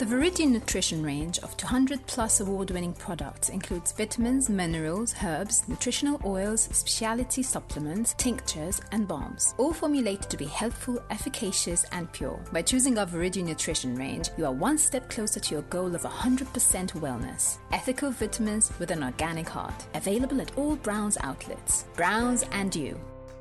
The Viridian Nutrition range of 200-plus award-winning products includes vitamins, minerals, herbs, nutritional oils, specialty supplements, tinctures, and balms, all formulated to be healthful, efficacious, and pure. By choosing our Viridian Nutrition range, you are one step closer to your goal of 100% wellness. Ethical vitamins with an organic heart. Available at all Browns outlets. Browns and you.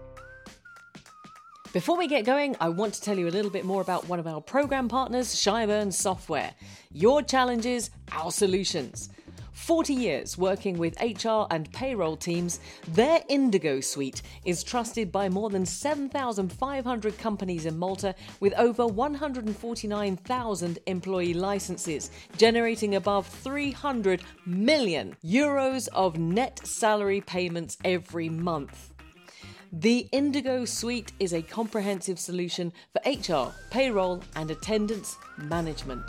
Before we get going, I want to tell you a little bit more about one of our program partners, Shyburn Software. Your challenges, our solutions. 40 years working with HR and payroll teams, their Indigo suite is trusted by more than 7,500 companies in Malta with over 149,000 employee licenses, generating above 300 million euros of net salary payments every month. The Indigo Suite is a comprehensive solution for HR, payroll and attendance management.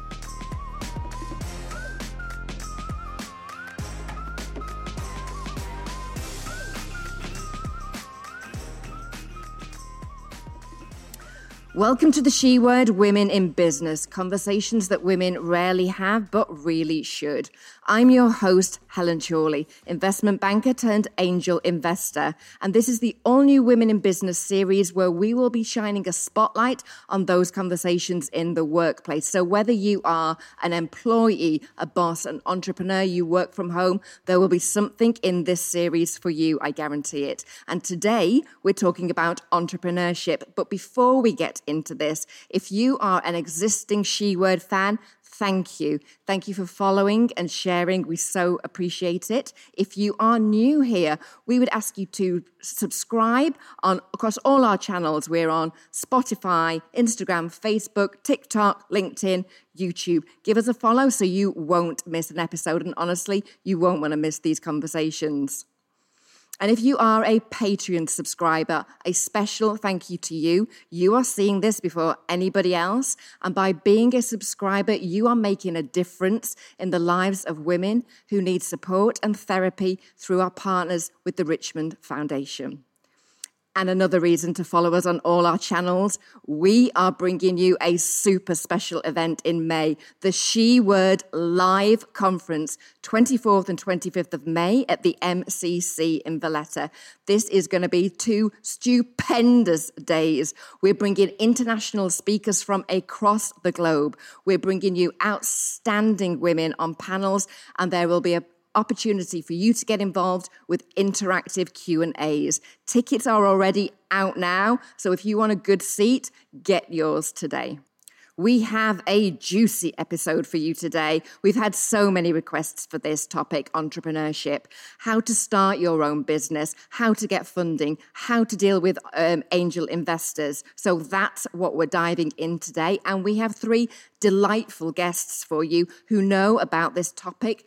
Welcome to the She Word, Women in Business, conversations that women rarely have but really should. I'm your host, Helen Chorley, investment banker turned angel investor, and this is the all-new Women in Business series where we will be shining a spotlight on those conversations in the workplace. So whether you are an employee, a boss, an entrepreneur, you work from home, there will be something in this series for you, I guarantee it. And today, we're talking about entrepreneurship. But before we get into this, if you are an existing She Word fan, thank you. Thank you for following and sharing. We so appreciate it. If you are new here, we would ask you to subscribe across all our channels. We're on Spotify, Instagram, Facebook, TikTok, LinkedIn, YouTube. Give us a follow so you won't miss an episode. And honestly, you won't want to miss these conversations. And if you are a Patreon subscriber, a special thank you to you. You are seeing this before anybody else. And by being a subscriber, you are making a difference in the lives of women who need support and therapy through our partners with the Richmond Foundation. And another reason to follow us on all our channels, we are bringing you a super special event in May, the She Word Live Conference, 24th and 25th of May at the MCC in Valletta. This is going to be 2 stupendous days. We're bringing international speakers from across the globe. We're bringing you outstanding women on panels, and there will be a opportunity for you to get involved with interactive Q&As. Tickets are already out now, so if you want a good seat, get yours today. We have a juicy episode for you today. We've had so many requests for this topic, entrepreneurship, how to start your own business, how to get funding, how to deal with angel investors. So that's what we're diving in today. And we have 3 delightful guests for you who know about this topic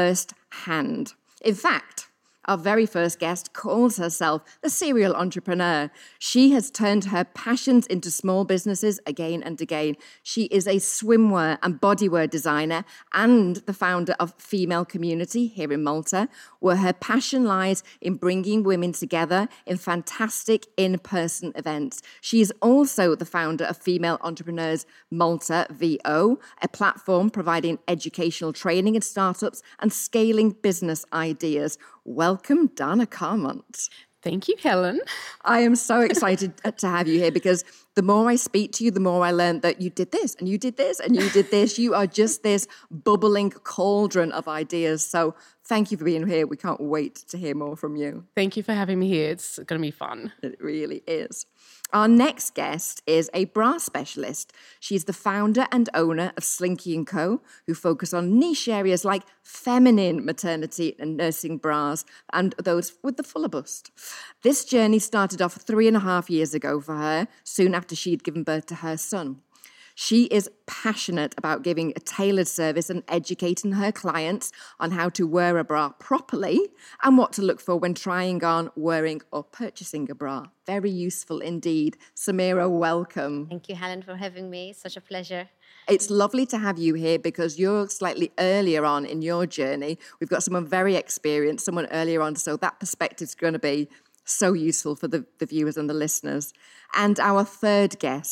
firsthand. In fact, our very first guest calls herself the serial entrepreneur. She has turned her passions into small businesses again and again. She is a swimwear and bodywear designer and the founder of Female Community here in Malta, where her passion lies in bringing women together in fantastic in-person events. She is also the founder of Female Entrepreneurs Malta, VO, a platform providing educational training in startups and scaling business ideas. Welcome, Dana Carmont. Thank you, Helen. I am so excited to have you here because the more I speak to you, the more I learn that you did this and you did this and you did this. You are just this bubbling cauldron of ideas. So thank you for being here. We can't wait to hear more from you. Thank you for having me here. It's going to be fun. It really is. Our next guest is a bra specialist. She's the founder and owner of Slinky & Co., who focus on niche areas like feminine maternity and nursing bras and those with the fuller bust. This journey started off 3.5 years ago for her, soon after she'd given birth to her son. She is passionate about giving a tailored service and educating her clients on how to wear a bra properly and what to look for when trying on, wearing or purchasing a bra. Very useful indeed. Samira, welcome. Thank you, Helen, for having me. Such a pleasure. It's lovely to have you here because you're slightly earlier on in your journey. We've got someone very experienced, someone earlier on, so that perspective's going to be so useful for the viewers and the listeners. And our third guest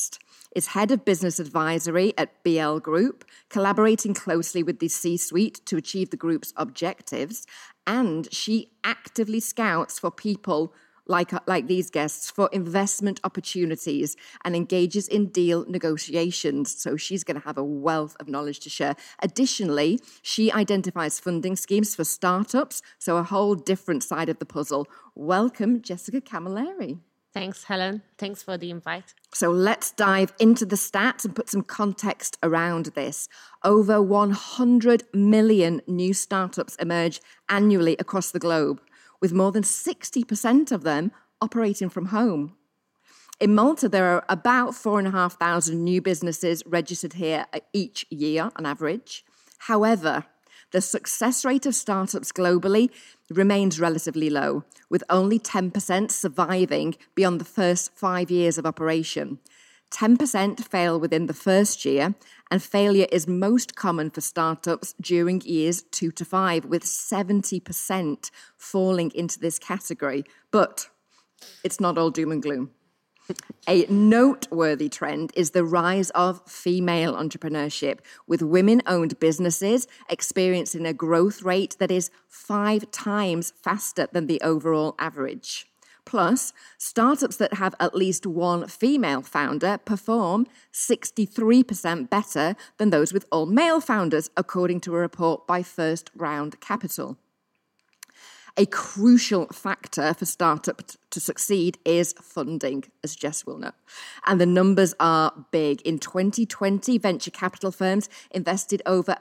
is head of business advisory at BL Group, collaborating closely with the C-suite to achieve the group's objectives. And she actively scouts for people like these guests for investment opportunities and engages in deal negotiations. So she's going to have a wealth of knowledge to share. Additionally, she identifies funding schemes for startups, so a whole different side of the puzzle. Welcome, Jessica Camilleri. Thanks, Helen. Thanks for the invite. So let's dive into the stats and put some context around this. Over 100 million new startups emerge annually across the globe, with more than 60% of them operating from home. In Malta, there are about 4,500 new businesses registered here each year on average. However, the success rate of startups globally remains relatively low, with only 10% surviving beyond the first 5 years of operation. 10% fail within the first year, and failure is most common for startups during years 2 to 5, with 70% falling into this category. But it's not all doom and gloom. A noteworthy trend is the rise of female entrepreneurship, with women-owned businesses experiencing a growth rate that is 5 times faster than the overall average. Plus, startups that have at least one female founder perform 63% better than those with all male founders, according to a report by First Round Capital. A crucial factor for startups to succeed is funding, as Jess will know. And the numbers are big. In 2020, venture capital firms invested over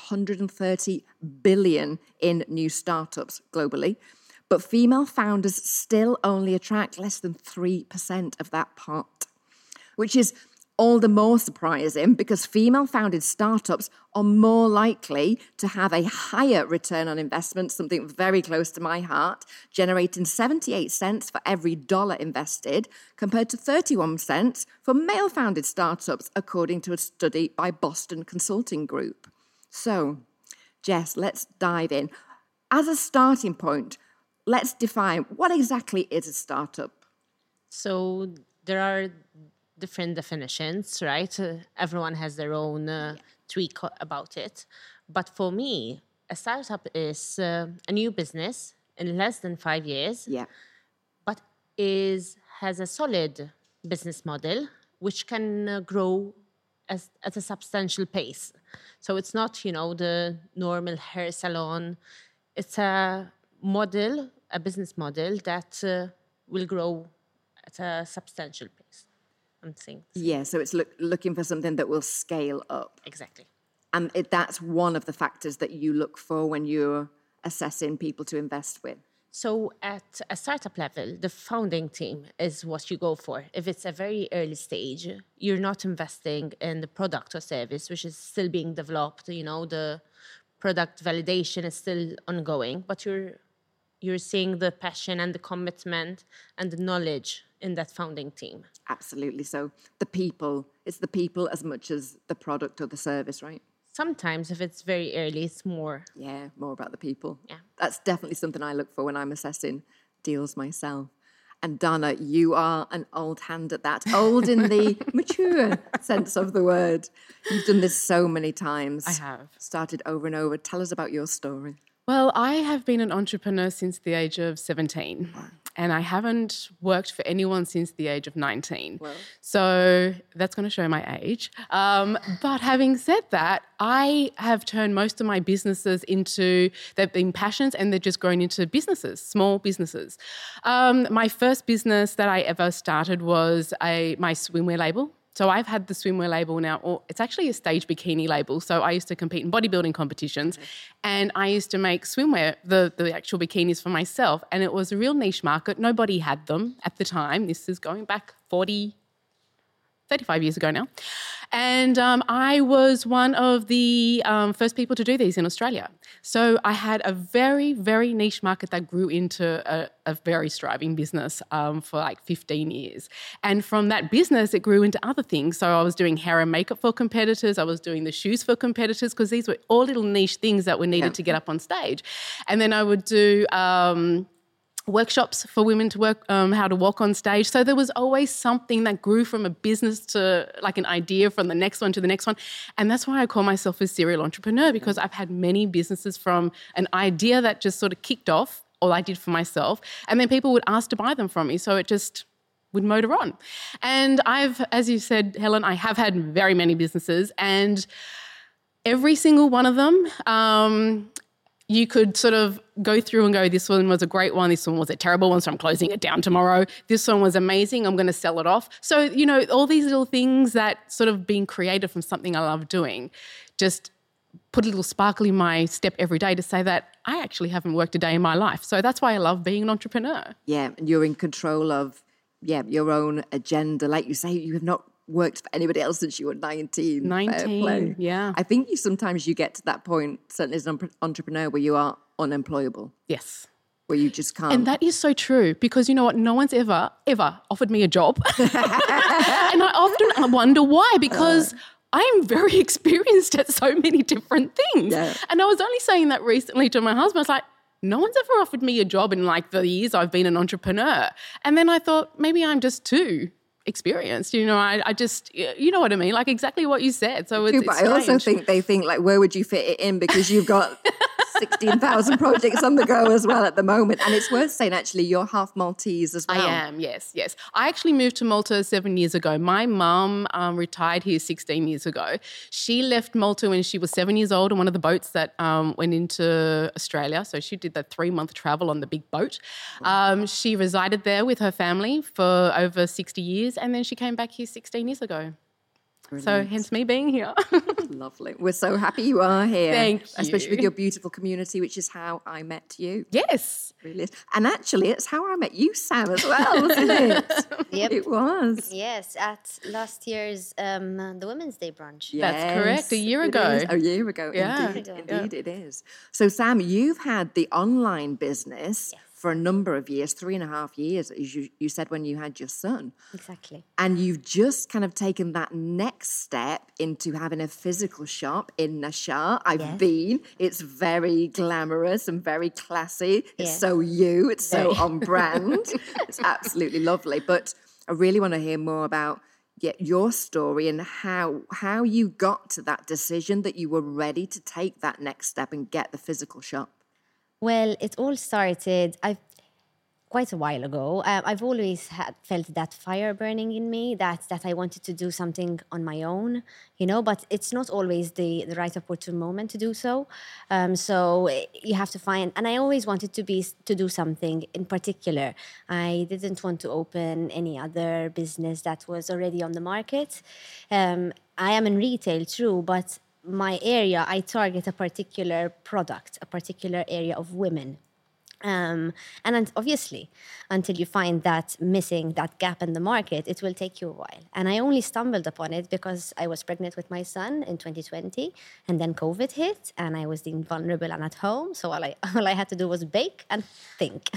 $130 billion in new startups globally. But female founders still only attract less than 3% of that pot, which is all the more surprising because female-founded startups are more likely to have a higher return on investment, something very close to my heart, generating 78 cents for every dollar invested, compared to 31 cents for male-founded startups, according to a study by Boston Consulting Group. So, Jess, let's dive in. As a starting point, let's define what exactly is a startup. So there are different definitions, right? Everyone has their own tweak about it. But for me, a startup is a new business in less than 5 years, but has a solid business model which can grow at a substantial pace. So it's not, the normal hair salon. It's a business model that will grow at a substantial pace. I'm saying. Yeah, so it's looking for something that will scale up. Exactly. And that's one of the factors that you look for when you're assessing people to invest with. So at a startup level, the founding team is what you go for. If it's a very early stage, you're not investing in the product or service, which is still being developed. The product validation is still ongoing, but you're seeing the passion and the commitment and the knowledge in that founding team. Absolutely. So it's the people as much as the product or the service, right? Sometimes if it's very early, it's more. Yeah, more about the people. Yeah. That's definitely something I look for when I'm assessing deals myself. And Donna, you are an old hand at that. Old in the mature sense of the word. You've done this so many times. I have. Started over and over. Tell us about your story. Well, I have been an entrepreneur since the age of 17. And I haven't worked for anyone since the age of 19. Well. So that's going to show my age. But having said that, I have turned most of my businesses they've been passions and they've just grown into businesses, small businesses. My first business that I ever started was my swimwear label. So I've had the swimwear label now, or it's actually a stage bikini label. So I used to compete in bodybuilding competitions and I used to make swimwear, the actual bikinis for myself. And it was a real niche market. Nobody had them at the time. This is going back 35 years ago now. And I was one of the first people to do these in Australia. So I had a very, very niche market that grew into a very thriving business for like 15 years. And from that business, it grew into other things. So I was doing hair and makeup for competitors. I was doing the shoes for competitors because these were all little niche things that were needed to get up on stage. And then I would do workshops for women to work how to walk on stage. So there was always something that grew from a business to like an idea from the next one to the next one. And that's why I call myself a serial entrepreneur, because I've had many businesses from an idea that just sort of kicked off, all I did for myself, and then people would ask to buy them from me. So it just would motor on. And I've, as you said, Helen, I have had very many businesses, and every single one of them, you could sort of go through and go, this one was a great one, this one was a terrible one, so I'm closing it down tomorrow. This one was amazing, I'm going to sell it off. So, you know, all these little things that sort of being creative from something I love doing, just put a little sparkle in my step every day to say that I actually haven't worked a day in my life. So that's why I love being an entrepreneur. Yeah, and you're in control of, your own agenda. Like you say, you have not worked for anybody else since you were 19. 19, yeah. I think you get to that point, certainly as an entrepreneur, where you are unemployable. Yes. Where you just can't. And that is so true, because you know what? No one's ever offered me a job. And I often wonder why, because I'm very experienced at so many different things. Yeah. And I was only saying that recently to my husband. I was like, no one's ever offered me a job in like the years I've been an entrepreneur. And then I thought, maybe I'm just too experienced. You know, I just, you know what I mean? Like exactly what you said. So it's But I also think they think like, where would you fit it in? Because you've got 16,000 projects on the go as well at the moment. And it's worth saying, actually, you're half Maltese as well. I am, yes. I actually moved to Malta 7 years ago. My mum retired here 16 years ago. She left Malta when she was 7 years old on one of the boats that went into Australia. So she did that 3-month travel on the big boat. She resided there with her family for over 60 years, and then she came back here 16 years ago. Brilliant. So hence me being here. Lovely. We're so happy you are here. Thank you. Especially with your beautiful community, which is how I met you. Yes. Really. And actually, it's how I met you, Sam, as well, wasn't it? Yep. It was. Yes, at last year's the Women's Day brunch. Yes, That's correct. A year it ago. is. A year ago. Yeah. Indeed it is. So, Sam, you've had the online business for a number of years, 3.5 years, as you said, when you had your son. Exactly. And you've just kind of taken that next step into having a physical shop in Nashar. I've been. It's very glamorous and very classy. It's so you. It's so on brand. It's absolutely lovely. But I really want to hear more about your story and how you got to that decision that you were ready to take that next step and get the physical shop. Well, it all started quite a while ago. I've always felt that fire burning in me, that I wanted to do something on my own, you know, but it's not always the right opportune moment to do so. So you have to find, and I always wanted to do something in particular. I didn't want to open any other business that was already on the market. I am in retail, true, but my area, I target a particular product, a particular area of women. And obviously, until you find that gap in the market, it will take you a while. And I only stumbled upon it because I was pregnant with my son in 2020, and then COVID hit, and I was deemed vulnerable and at home. So all I had to do was bake and think.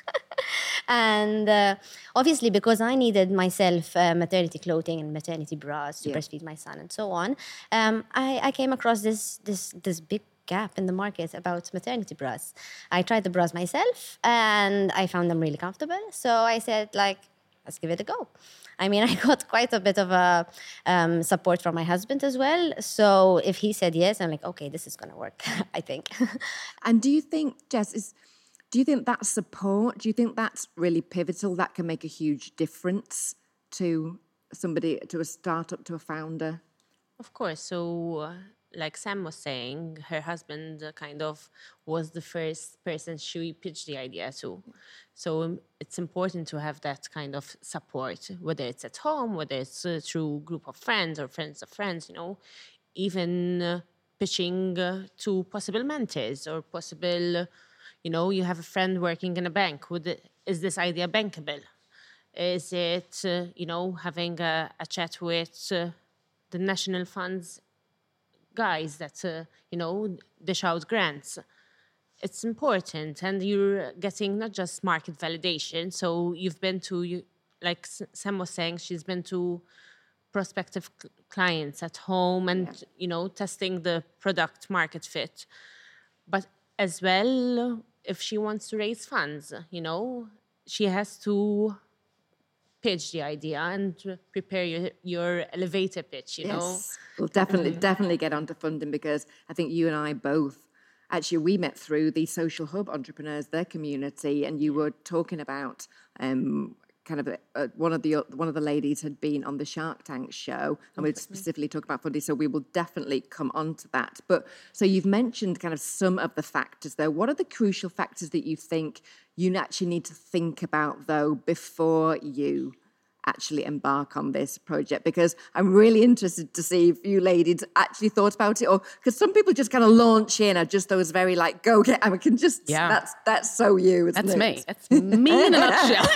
And obviously, because I needed myself maternity clothing and maternity bras to breastfeed my son and so on, I came across this big gap in the market about maternity bras. I tried the bras myself and I found them really comfortable. So I said, let's give it a go. I mean, I got quite a bit of support from my husband as well. So if he said yes, I'm like, okay, this is going to work, I think. And do you think, Jess, do you think that support, do you think that's really pivotal? That can make a huge difference to somebody, to a startup, to a founder? Of course. So like Sam was saying, her husband kind of was the first person she pitched the idea to. So it's important to have that kind of support, whether it's at home, whether it's through group of friends or friends of friends, you know, even pitching to possible mentors or possible, you know, you have a friend working in a bank. Is this idea bankable? Is it, you know, having a chat with the national funds guys that, you know, dish out grants? It's important, and you're getting not just market validation. So you've been to, like Sam was saying, she's been to prospective clients at home and, you know, testing the product market fit. But as well, if she wants to raise funds, she has to pitch the idea and prepare your elevator pitch, you know. Yes. We'll definitely get onto funding, because I think you and I both, actually, we met through the Social Hub Entrepreneurs, their community, and you were talking about kind of one of the ladies had been on the Shark Tank show, and we'd specifically talk about funding, so we will definitely come on to that. But so you've mentioned kind of some of the factors there. What are the crucial factors that you think you actually need to think about, though, before you actually embark on this project? Because I'm really interested to see if you ladies actually thought about it, or because some people just kind of launch in, are just those very like, go get, I can just, that's so you, isn't it? That's me in a nutshell.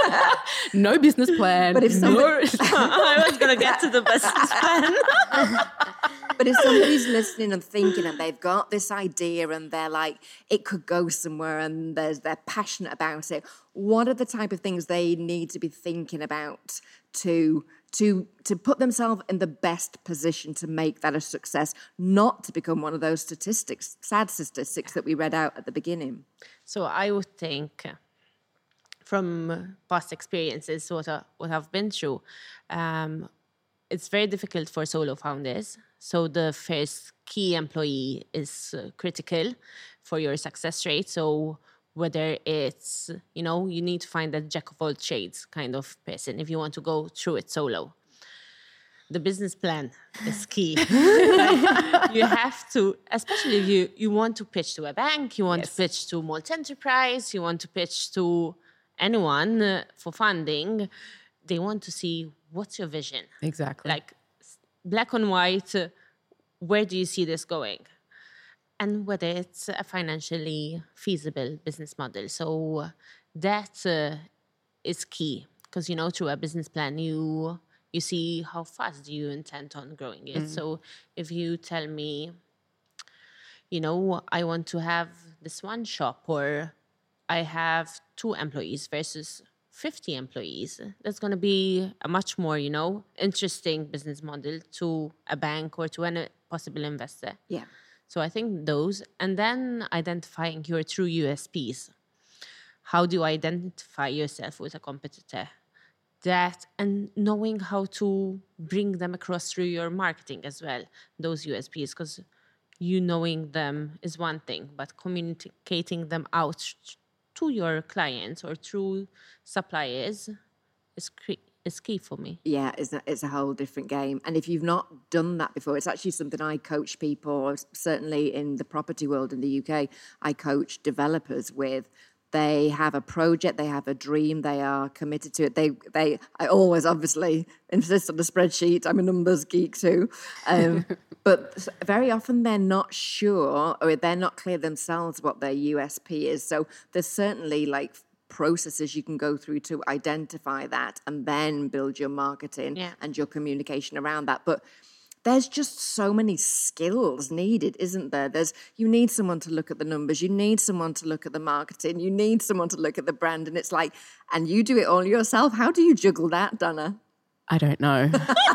No business plan. But if somebody, I was going to get to the business plan. But if somebody's listening and thinking, and they've got this idea and they're like, it could go somewhere, and they're passionate about it, what are the type of things they need to be thinking about to put themselves in the best position to make that a success, not to become one of those sad statistics that we read out at the beginning? So I would think, from past experiences, what I've been through, it's very difficult for solo founders. So the first key employee is critical for your success rate. So whether it's, you need to find that jack of all trades kind of person if you want to go through it solo. The business plan is key. You have to, especially if you want to pitch to a bank, you want to pitch to multi-enterprise, you want to pitch to anyone for funding, they want to see what's your vision. Exactly. Like black and white, where do you see this going? And whether it's a financially feasible business model. So that is key, because, through a business plan, you see how fast do you intend on growing it. So if you tell me, I want to have this one shop, or I have 2 employees versus 50 employees, that's going to be a much more, interesting business model to a bank or to any possible investor. Yeah. So I think those, and then identifying your true USPs. How do you identify yourself with a competitor? That, and knowing how to bring them across through your marketing as well, those USPs, because knowing them is one thing, but communicating them out to your clients or through suppliers is key for me. Yeah, it's a whole different game. And if you've not done that before, it's actually something I coach people, certainly in the property world in the UK, I coach developers with. They have a project, they have a dream, they are committed to it. I always obviously insist on the spreadsheet. I'm a numbers geek too. But very often they're not sure, or they're not clear themselves what their USP is. So there's certainly like processes you can go through to identify that, and then build your marketing and your communication around that. But there's just so many skills needed, isn't there? You need someone to look at the numbers, you need someone to look at the marketing, you need someone to look at the brand, and it's like, and you do it all yourself. How do you juggle that, Donna? I don't know.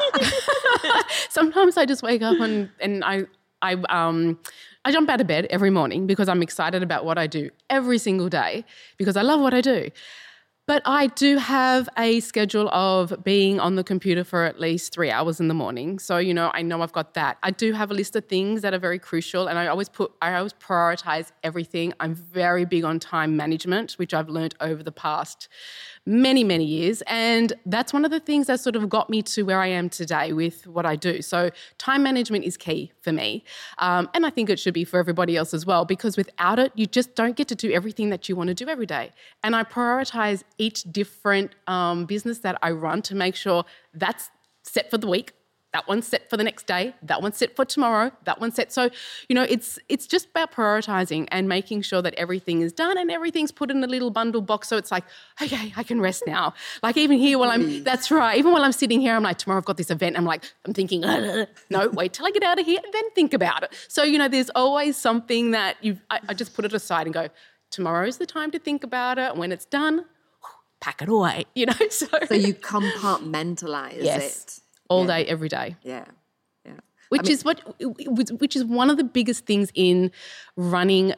Sometimes I just wake up and I jump out of bed every morning because I'm excited about what I do every single day, because I love what I do. But I do have a schedule of being on the computer for at least 3 hours in the morning. So, I know I've got that. I do have a list of things that are very crucial, and I always prioritize everything. I'm very big on time management, which I've learned over the past many, many years. And that's one of the things that sort of got me to where I am today with what I do. So time management is key for me. And I think it should be for everybody else as well, because without it, you just don't get to do everything that you want to do every day. And I prioritize each different business that I run to make sure that's set for the week, that one's set for the next day, that one's set for tomorrow, that one's set. So, it's just about prioritizing and making sure that everything is done and everything's put in a little bundle box. So it's like, okay, I can rest now. Like even here that's right. Even while I'm sitting here, I'm like, tomorrow I've got this event. I'm thinking, no, wait till I get out of here and then think about it. So, there's always something that I just put it aside and go, tomorrow's the time to think about it. When it's done, pack it away, So you compartmentalize it. All day, every day. Yeah. Which is one of the biggest things in running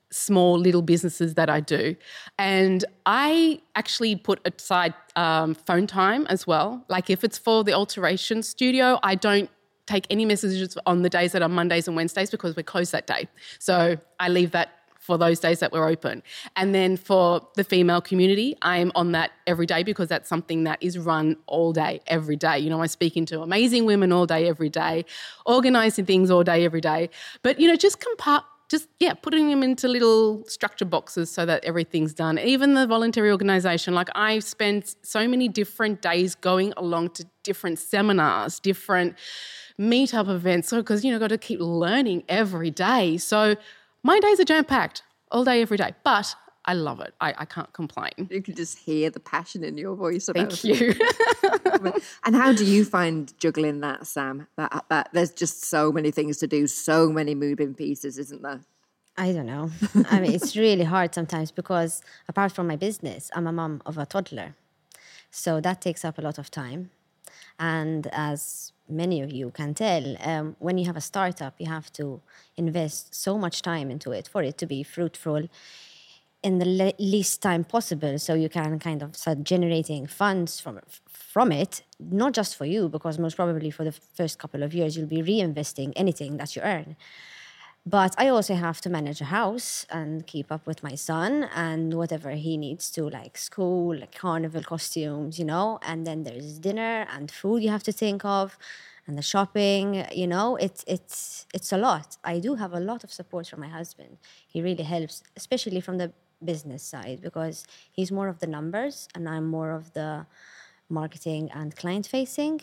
small little businesses that I do. And I actually put aside phone time as well. Like if it's for the alteration studio, I don't take any messages on the days that are Mondays and Wednesdays because we're closed that day. So I leave that for those days that we're open. And then for the female community, I am on that every day because that's something that is run all day, every day. You know, I'm speaking to amazing women all day, every day, organising things all day, every day. But, you know, just putting them into little structure boxes so that everything's done. Even the voluntary organisation, like I spend so many different days going along to different seminars, different meetup events, so because, you know, got to keep learning every day. So my days are jam-packed all day, every day, but I love it. I can't complain. You can just hear the passion in your voice about Thank you. And how do you find juggling that, Sam? That there's just so many things to do, so many moving pieces, isn't there? I don't know. I mean, it's really hard sometimes because apart from my business, I'm a mom of a toddler. So that takes up a lot of time. And as many of you can tell, when you have a startup, you have to invest so much time into it for it to be fruitful in the least time possible, so you can kind of start generating funds from it, not just for you, because most probably for the first couple of years, you'll be reinvesting anything that you earn. But I also have to manage a house and keep up with my son and whatever he needs to, like school, like carnival costumes, you know, and then there's dinner and food you have to think of and the shopping, you know, it's a lot. I do have a lot of support from my husband. He really helps, especially from the business side, because he's more of the numbers and I'm more of the marketing and client facing.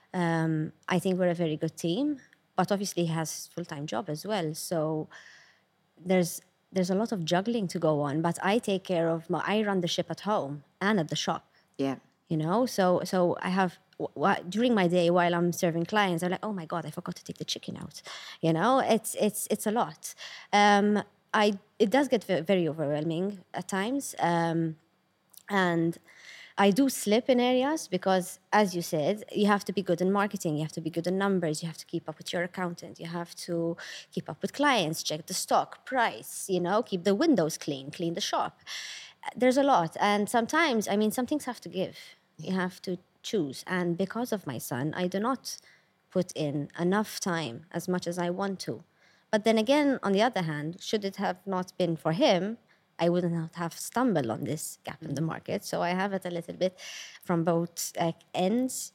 I think we're a very good team. But obviously he has full-time job as well. So there's a lot of juggling to go on. But I take care of I run the ship at home and at the shop. Yeah. You know, so I have, during my day while I'm serving clients, I'm like, oh my God, I forgot to take the chicken out. You know, it's a lot. It does get very overwhelming at times. And I do slip in areas because, as you said, you have to be good in marketing, you have to be good in numbers, you have to keep up with your accountant, you have to keep up with clients, check the stock, price, you know, keep the windows clean the shop. There's a lot. And sometimes, I mean, some things have to give. You have to choose. And because of my son, I do not put in enough time as much as I want to. But then again, on the other hand, should it have not been for him, I would not have stumbled on this gap in the market. So I have it a little bit from both ends.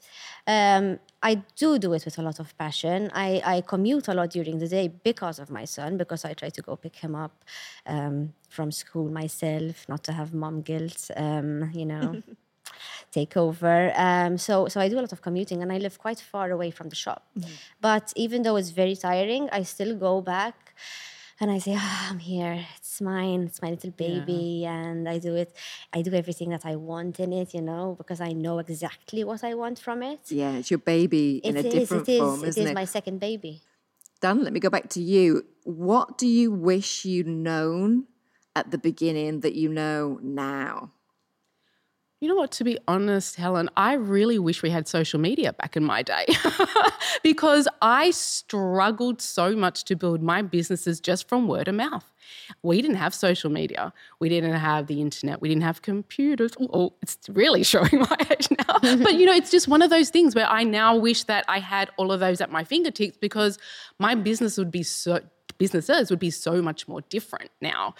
I do it with a lot of passion. I commute a lot during the day because of my son, because I try to go pick him up from school myself, not to have mom guilt, you know, take over. So I do a lot of commuting and I live quite far away from the shop. Mm-hmm. But even though it's very tiring, I still go back. And I say, I'm here, it's mine, it's my little baby, and I do everything that I want in it, you know, because I know exactly what I want from it. Yeah, it's your baby in a different form, isn't it? It is my second baby. Dan, let me go back to you. What do you wish you'd known at the beginning that you know now? You know what, to be honest, Helen, I really wish we had social media back in my day because I struggled so much to build my businesses just from word of mouth. We didn't have social media. We didn't have the internet. We didn't have computers. Oh, it's really showing my age now. But, you know, it's just one of those things where I now wish that I had all of those at my fingertips because my businesses would be so much more different now.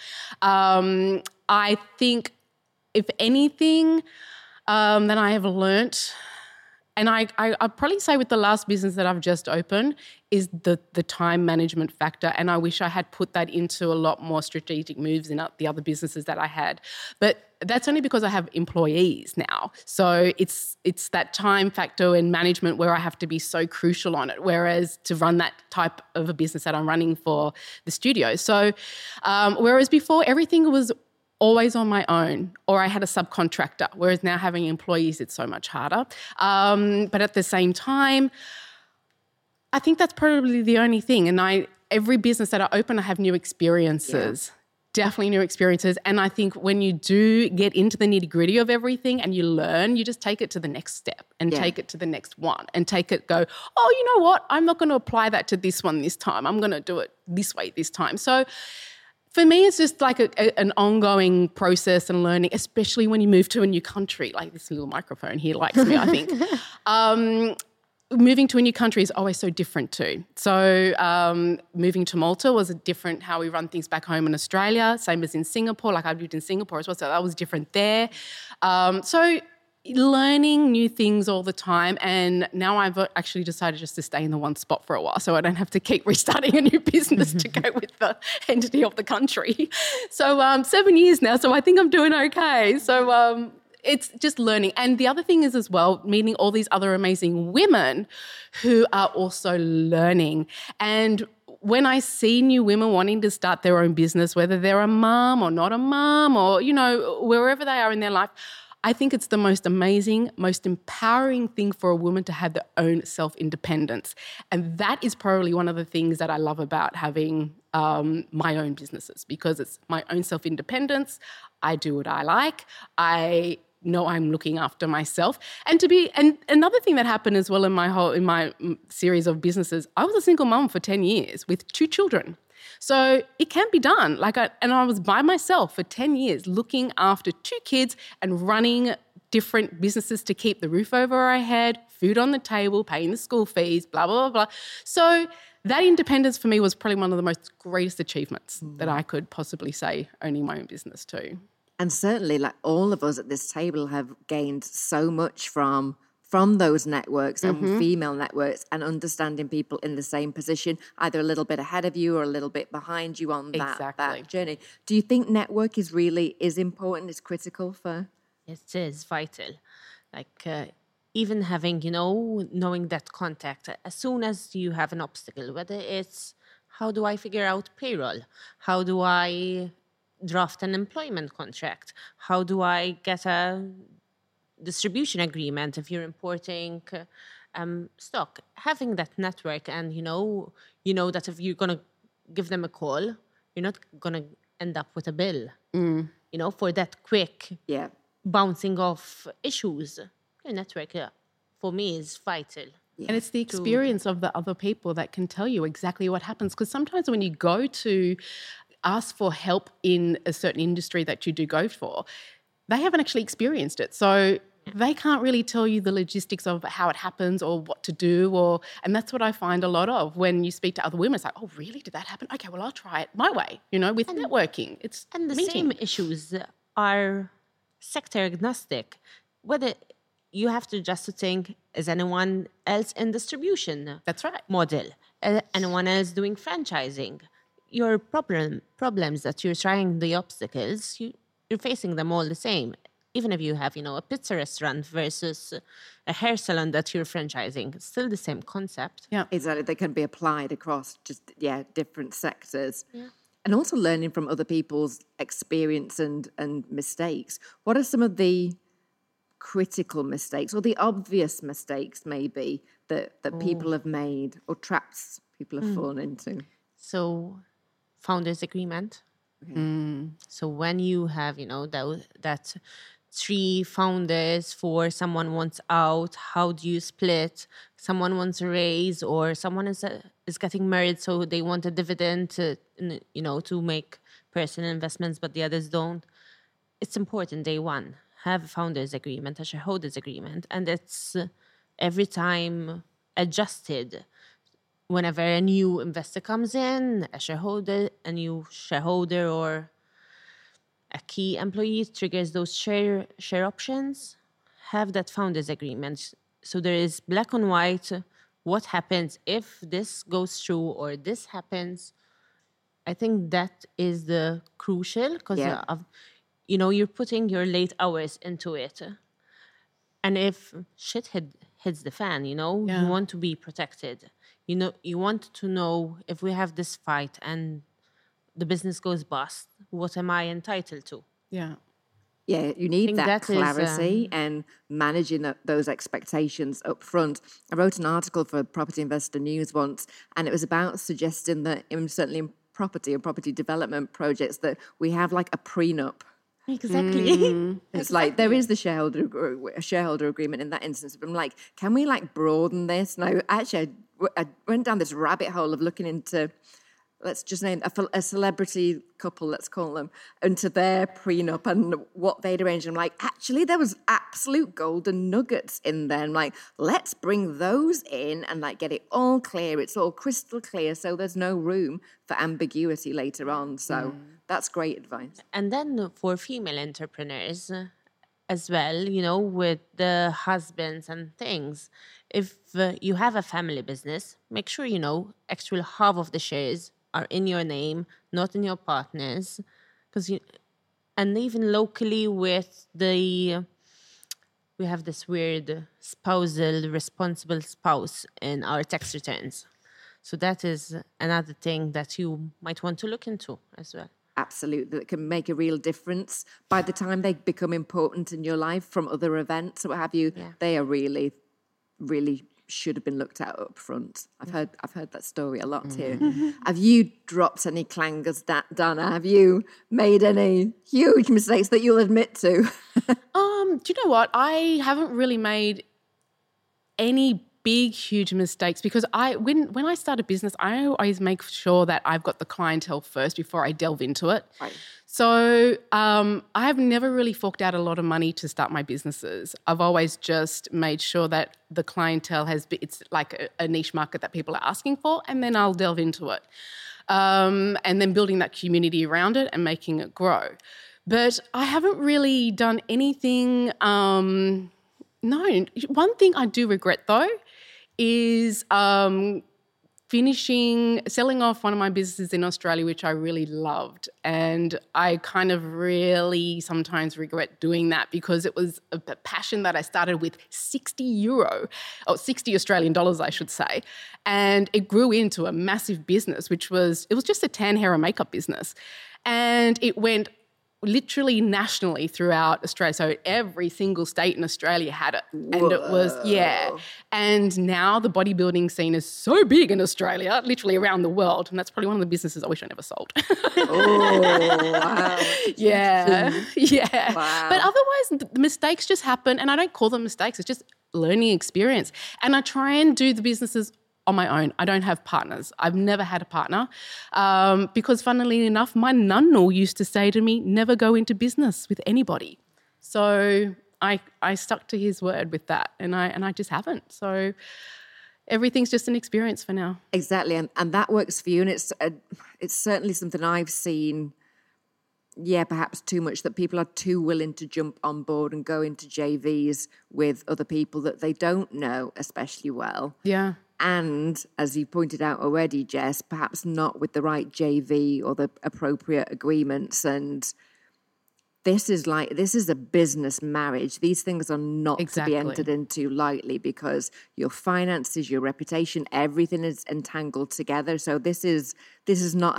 I think, if anything, that I have learnt, and I'd probably say with the last business that I've just opened, is the time management factor. And I wish I had put that into a lot more strategic moves in the other businesses that I had. But that's only because I have employees now. So it's that time factor in management where I have to be so crucial on it, whereas to run that type of a business that I'm running for the studio. So whereas before everything was always on my own, or I had a subcontractor, whereas now having employees, it's so much harder. But at the same time, I think that's probably the only thing. And every business that I open, I have new experiences, definitely new experiences. And I think when you do get into the nitty-gritty of everything and you learn, you just take it to the next step and take it to the next one and go, oh, you know what? I'm not going to apply that to this one this time. I'm going to do it this way this time. So For me, it's just like an ongoing process and learning, especially when you move to a new country. Like this little microphone here likes me, I think. Moving to a new country is always so different too. So moving to Malta was a different how we run things back home in Australia, same as in Singapore. Like I lived in Singapore as well, so that was different there. So learning new things all the time, and now I've actually decided just to stay in the one spot for a while so I don't have to keep restarting a new business to go with the entity of the country. So 7 years now, so I think I'm doing okay. So it's just learning. And the other thing is as well, meeting all these other amazing women who are also learning. And when I see new women wanting to start their own business, whether they're a mom or not a mom or, you know, wherever they are in their life, I think it's the most amazing, most empowering thing for a woman to have their own self-independence. And that is probably one of the things that I love about having my own businesses, because it's my own self-independence. I do what I like. I know I'm looking after myself. And another thing that happened as well in my series of businesses, I was a single mom for 10 years with 2 children. So it can be done. And I was by myself for 10 years looking after 2 kids and running different businesses to keep the roof over our head, food on the table, paying the school fees, blah, blah, blah, blah. So that independence for me was probably one of the most greatest achievements that I could possibly say owning my own business too. And certainly, like all of us at this table have gained so much from those networks and female networks, and understanding people in the same position, either a little bit ahead of you or a little bit behind you on that journey. Do you think network is important, is critical for? It is vital. Like even having, knowing that contact, as soon as you have an obstacle, whether it's how do I figure out payroll? How do I draft an employment contract? How do I get a distribution agreement if you're importing stock? Having that network, and you know that if you're gonna give them a call, you're not gonna end up with a bill. For that quick bouncing off issues. Your network, for me, is vital. Yeah. And it's the experience of the other people that can tell you exactly what happens. Because sometimes when you go to ask for help in a certain industry that you do go for, they haven't actually experienced it. So they can't really tell you the logistics of how it happens or what to do. And that's what I find a lot of when you speak to other women. It's like, oh, really? Did that happen? Okay, well, I'll try it my way, with networking. And the same issues are sector agnostic. Whether you have to just think, is anyone else in distribution? That's right. Model. Anyone else doing franchising? Your problems that you're trying, the obstacles, you're facing them all the same. Even if you have, a pizza restaurant versus a hair salon that you're franchising, it's still the same concept. Yeah, exactly. They can be applied across different sectors. Yeah. And also learning from other people's experience and mistakes. What are some of the critical mistakes or the obvious mistakes maybe that people have made, or traps people have fallen into? So, founders agreement. Okay. So when you have, that 3 founders, for someone wants out, how do you split? Someone wants a raise, or someone is getting married, so they want a dividend to make personal investments, but the others don't. It's important, day one, have a founders agreement, a shareholders agreement, and it's every time adjusted. Whenever a new investor comes in, a new shareholder or a key employee triggers those share options, have that founders agreement. So there is black and white, what happens if this goes through or this happens. I think that is the crucial, because you're putting your late hours into it. And if shit hits the fan, you want to be protected. You want to know, if we have this fight and the business goes bust, what am I entitled to? Yeah. Yeah, you need that clarity and managing those expectations up front. I wrote an article for Property Investor News once, and it was about suggesting that certainly in property and property development projects that we have like a prenup. Exactly. It's like there is the shareholder agreement in that instance, but I'm like, can we broaden this? No, actually, I went down this rabbit hole of looking into let's just name a celebrity couple, let's call them, into their prenup and what they'd arranged. I'm like, actually, there was absolute golden nuggets in there. I'm like, let's bring those in and like get it all clear. It's all crystal clear, so there's no room for ambiguity later on. So that's great advice. And then for female entrepreneurs as well, with the husbands and things, if you have a family business, make sure, actually half of the shares are in your name, not in your partner's. And even locally we have this weird spousal, responsible spouse in our tax returns. So that is another thing that you might want to look into as well. Absolutely, that can make a real difference. By the time they become important in your life from other events or what have you, they are really, really should have been looked at up front. I've heard that story a lot here. Have you dropped any clangers, Dana? Have you made any huge mistakes that you'll admit to? Do you know what? I haven't really made any big, huge mistakes because when I start a business, I always make sure that I've got the clientele first before I delve into it. Right. So I have never really forked out a lot of money to start my businesses. I've always just made sure that the clientele it's like a niche market that people are asking for, and then I'll delve into it. And then building that community around it and making it grow. But I haven't really done anything. No. One thing I do regret though is selling off one of my businesses in Australia, which I really loved. And I kind of really sometimes regret doing that because it was a passion that I started with 60 Australian dollars, I should say. And it grew into a massive business, it was just a tan hair and makeup business. And it went literally nationally throughout Australia. So every single state in Australia had it. And it was, And now the bodybuilding scene is so big in Australia, literally around the world. And that's probably one of the businesses I wish I never sold. Oh, wow. Yeah. Wow. But otherwise, the mistakes just happen. And I don't call them mistakes. It's just learning experience. And I try and do the businesses on my own. I don't have partners. I've never had a partner because funnily enough, my nunnu used to say to me, never go into business with anybody. So I stuck to his word with that and I just haven't. So everything's just an experience for now. Exactly. And that works for you. And it's certainly something I've seen, perhaps too much, that people are too willing to jump on board and go into JVs with other people that they don't know especially well. Yeah. And as you pointed out already, Jess, perhaps not with the right JV or the appropriate agreements. And this is a business marriage. These things are not to be entered into lightly because your finances, your reputation, everything is entangled together. So this is not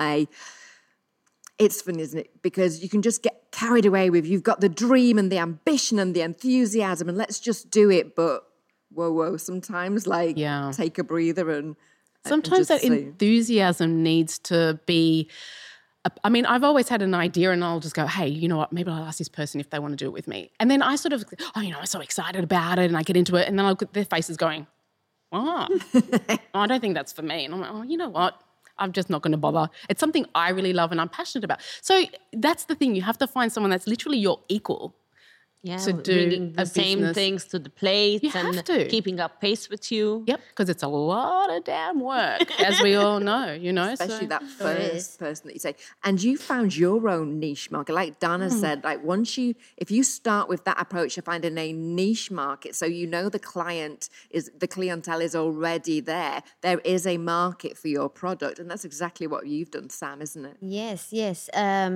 it's funny, isn't it? Because you can just get carried away with, you've got the dream and the ambition and the enthusiasm and let's just do it. But whoa, sometimes take a breather and sometimes that enthusiasm needs to be, I've always had an idea and I'll just go, hey, you know what, maybe I'll ask this person if they want to do it with me. And then I sort of, I'm so excited about it and I get into it and then I'll get their faces going, I don't think that's for me. And I'm like, you know what? I'm just not going to bother. It's something I really love and I'm passionate about. So that's the thing. You have to find someone that's literally your equal. Yeah, to do bringing the same things to the plate and keeping up pace with you. Yep, because it's a lot of damn work, as we all know, Especially that first person that you say. And you found your own niche market. Like Dana said, if you start with that approach of finding a niche market, so the clientele is already there is a market for your product. And that's exactly what you've done, Sam, isn't it? Yes.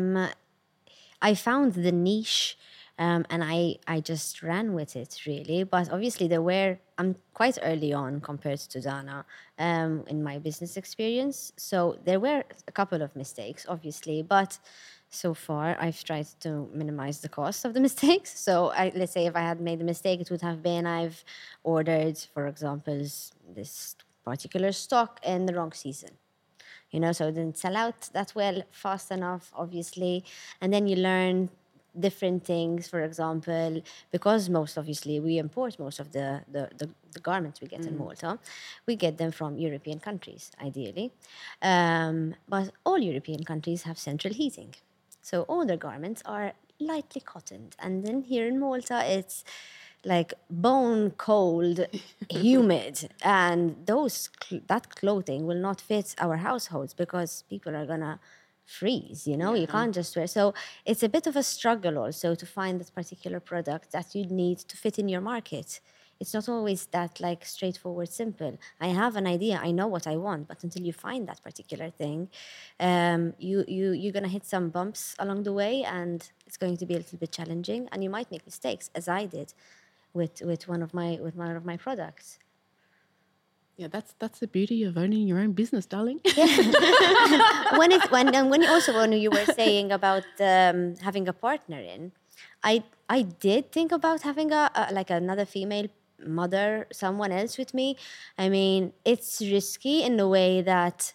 I found the niche. And I just ran with it, really. But obviously, I'm quite early on compared to Dana in my business experience. So there were a couple of mistakes, obviously. But so far, I've tried to minimize the cost of the mistakes. So let's say if I had made a mistake, it would have been I've ordered, for example, this particular stock in the wrong season. So it didn't sell out that well fast enough, obviously. And then you learn different things. For example, because obviously we import most of the garments we get in Malta, we get them from European countries, ideally. But all European countries have central heating. So all their garments are lightly cottoned. And then here in Malta, it's like bone cold, humid. And that clothing will not fit our households because people are going to freeze, you know? You can't just wear. So it's a bit of a struggle also to find that particular product that you need to fit in your market. It's not always that like straightforward, simple. I have an idea, I know what I want, but until you find that particular thing, you're gonna hit some bumps along the way, and it's going to be a little bit challenging, and you might make mistakes, as I did with one of my products. Yeah, that's the beauty of owning your own business, darling. when you were saying about having a partner in, I did think about having like another female mother, someone else with me. I mean, it's risky in the way that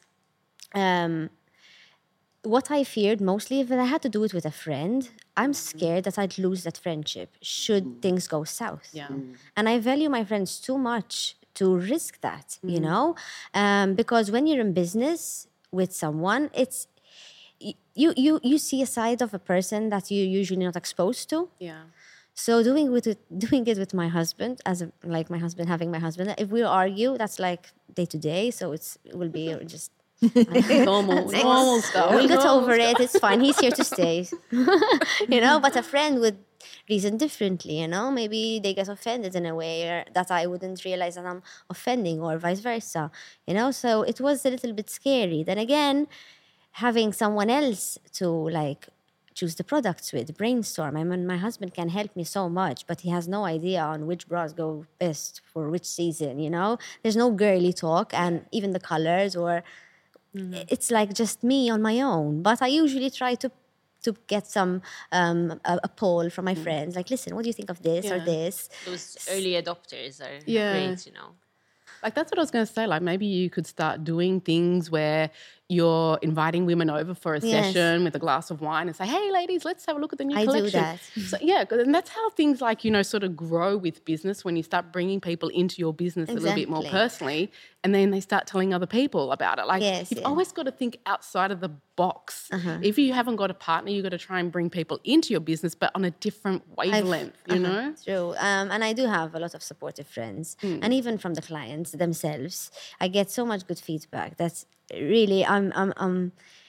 what I feared mostly, if I had to do it with a friend, I'm scared that I'd lose that friendship should things go south. Yeah. And I value my friends too much to risk that, you know? Because when you're in business with someone, it's you see a side of a person that you're usually not exposed to. Yeah. So doing it with my husband, having my husband, if we argue, that's like day to day. So it will be just normal stuff. We'll get over it. It's fine. He's here to stay. You know, but a friend would reason differently, you know? Maybe they get offended in a way that I wouldn't realize that I'm offending, or vice versa, you know? So it was a little bit scary. Then again, having someone else to like choose the products with, brainstorm. I mean, my husband can help me so much, but he has no idea on which bras go best for which season, you know? There's no girly talk, and even the colors, or it's like just me on my own. But I usually try to get some a poll from my friends, like, listen, what do you think of this or this? Those early adopters are Yeah. great, you know. Like, that's what I was going to say. Like, maybe you could start doing things where you're inviting women over for a session with a glass of wine and say, hey, ladies, let's have a look at the new collection. I do that. So, yeah, and that's how things like, you know, sort of grow with business, when you start bringing people into your business a little bit more personally, and then they start telling other people about it. Like, you've always got to think outside of the box. If you haven't got a partner, you've got to try and bring people into your business, but on a different wavelength, you know? True. And I do have a lot of supportive friends. And even from the clients themselves, I get so much good feedback that really I'm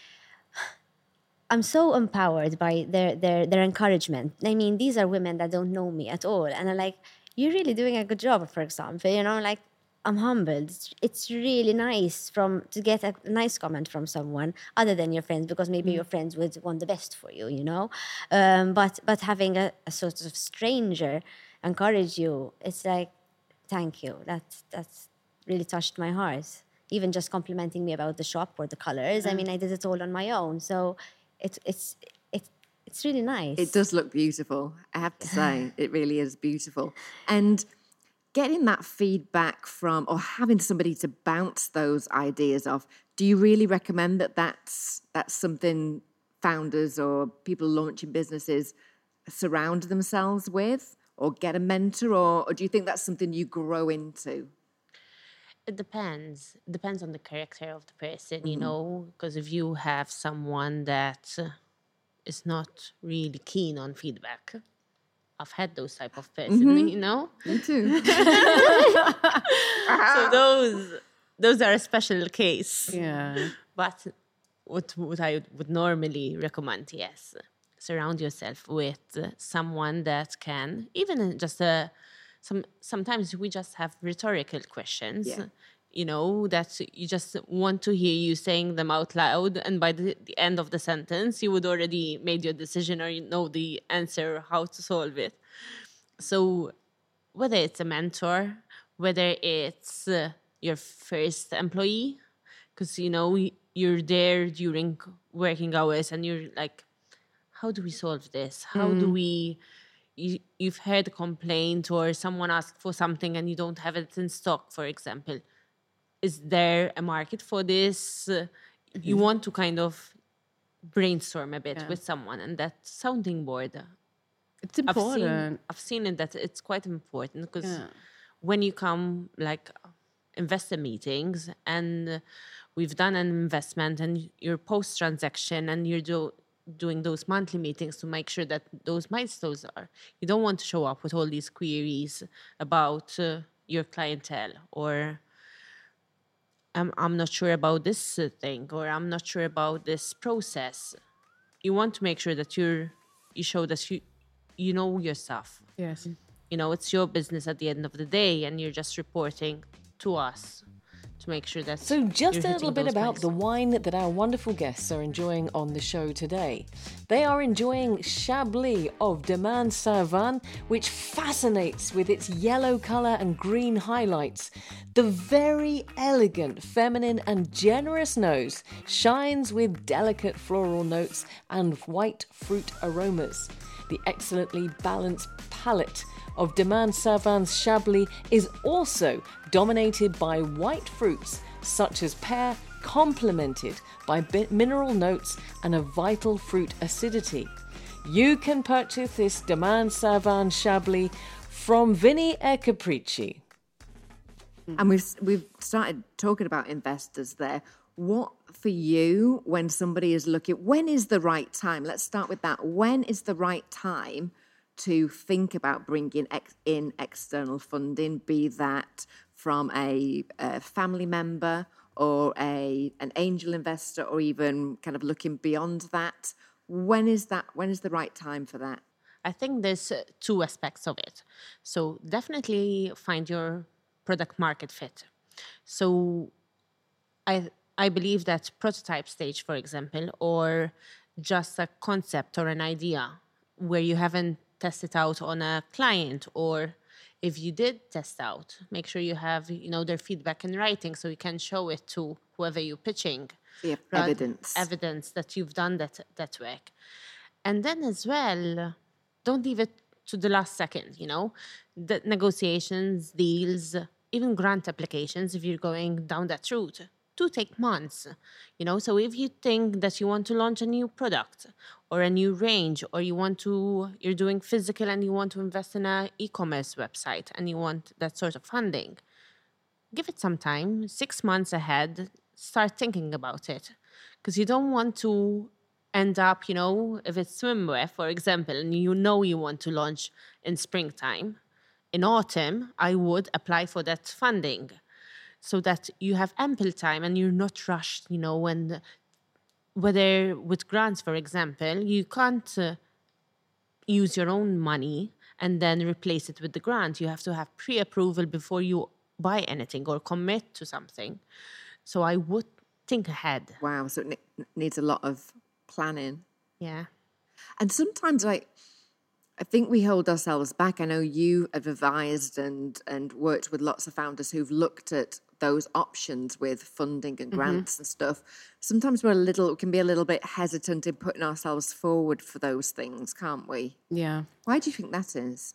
so empowered by their encouragement. I mean, these are women that don't know me at all, and I'm like, you're really doing a good job, for example, you know, like, I'm humbled. It's really nice to get a nice comment from someone other than your friends, because maybe your friends would want the best for you, you know. But having a sort of stranger encourage you, it's like, thank you. That's really touched my heart. Even just complimenting me about the shop or the colors. I mean, I did it all on my own, so it's really nice. It does look beautiful, I have to say. It really is beautiful. And getting that feedback from, or having somebody to bounce those ideas off, do you really recommend that's something founders or people launching businesses surround themselves with, or get a mentor, or do you think that's something you grow into? It depends. Depends on the character of the person, you know, because if you have someone that is not really keen on feedback, I've had those type of person, you know? Me too. So those are a special case. Yeah. But what I would normally recommend, yes, surround yourself with someone that can, even just sometimes we just have rhetorical questions, you know, that you just want to hear you saying them out loud, and by the end of the sentence, you would already made your decision, or you know the answer, how to solve it. So whether it's a mentor, whether it's your first employee, because, you know, you're there during working hours and you're like, how do we solve this? How do we... You've heard a complaint, or someone asked for something and you don't have it in stock, for example. Is there a market for this? You want to kind of brainstorm a bit with someone, and that sounding board. It's important. I've seen it that it's quite important because when you come like investor meetings and we've done an investment and you're post-transaction and you're doing those monthly meetings to make sure that those milestones are. You don't want to show up with all these queries about your clientele or I'm not sure about this thing or I'm not sure about this process. You want to make sure that you show that you know your stuff. Yes. You know, it's your business at the end of the day and you're just reporting to us to make sure that. So just you're a little bit about the wine that our wonderful guests are enjoying on the show today. They are enjoying Chablis of Domaine Saint-Vin, which fascinates with its yellow colour and green highlights. The very elegant, feminine and generous nose shines with delicate floral notes and white fruit aromas. The excellently balanced palate of Domaine Saint-Vin's Chablis is also dominated by white fruits such as pear, complemented by mineral notes and a vital fruit acidity. You can purchase this Domaine Saint-Vin Chablis from Vini e Capricci. And we've started talking about investors there. What for you when somebody is looking, when is the right time? Let's start with that. When is the right time to think about bringing in external funding, be that from a family member or an angel investor or even kind of looking beyond that? When is the right time for that? I think there's two aspects of it. So definitely find your product market fit. So I believe that prototype stage, for example, or just a concept or an idea where you haven't tested out on a client, or if you did test out, make sure you have their feedback in writing so you can show it to whoever you're pitching. Yeah, evidence that you've done that work. And then as well, don't leave it to the last second, the negotiations, deals, even grant applications, if you're going down that route, do take months, So if you think that you want to launch a new product or a new range, or you're doing physical and you want to invest in an e-commerce website and you want that sort of funding, give it some time, 6 months ahead, start thinking about it. Because you don't want to end up, if it's swimwear, for example, and you want to launch in springtime, in autumn, I would apply for that funding, so that you have ample time and you're not rushed, whether with grants, for example, you can't use your own money and then replace it with the grant. You have to have pre-approval before you buy anything or commit to something. So I would think ahead. Wow, so it needs a lot of planning. Yeah. And sometimes I think we hold ourselves back. I know you have advised and worked with lots of founders who've looked at those options with funding and grants and stuff. Sometimes we can be a little bit hesitant in putting ourselves forward for those things, can't we? Yeah. Why do you think that is?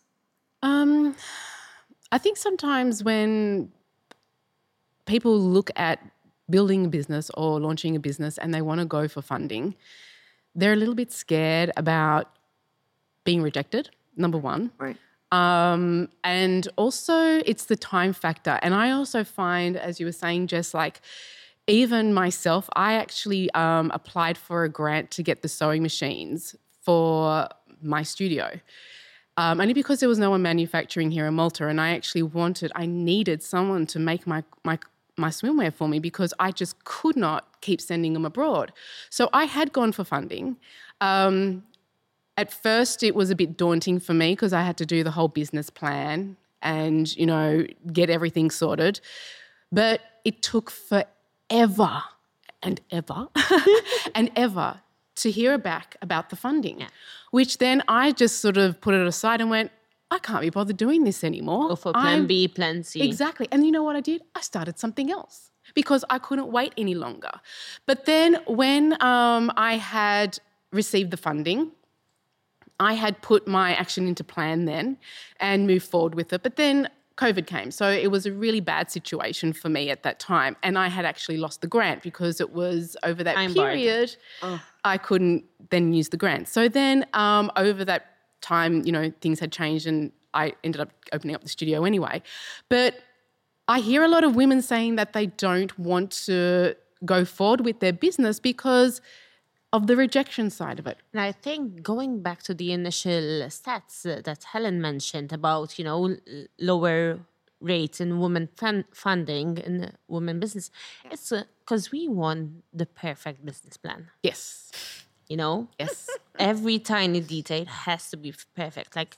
I think sometimes when people look at building a business or launching a business and they want to go for funding, they're a little bit scared about being rejected, number one. Right. And also it's the time factor. And I also find, as you were saying, Jess, like even myself, I actually applied for a grant to get the sewing machines for my studio. Only because there was no one manufacturing here in Malta, and I needed someone to make my swimwear for me because I just could not keep sending them abroad. So I had gone for funding. At first, it was a bit daunting for me because I had to do the whole business plan and, get everything sorted. But it took forever and ever and ever to hear back about the funding, which then I just sort of put it aside and went, I can't be bothered doing this anymore. Go for plan B, plan C. Exactly. And you know what I did? I started something else because I couldn't wait any longer. But then when I had received the funding, I had put my action into plan then and moved forward with it. But then COVID came. So it was a really bad situation for me at that time. And I had actually lost the grant because it was over that period, I couldn't then use the grant. So then over that time, things had changed and I ended up opening up the studio anyway. But I hear a lot of women saying that they don't want to go forward with their business because of the rejection side of it. And I think going back to the initial stats that Helen mentioned about, lower rates in women funding in women business, it's because we want the perfect business plan. Yes. Yes. Every tiny detail has to be perfect. Like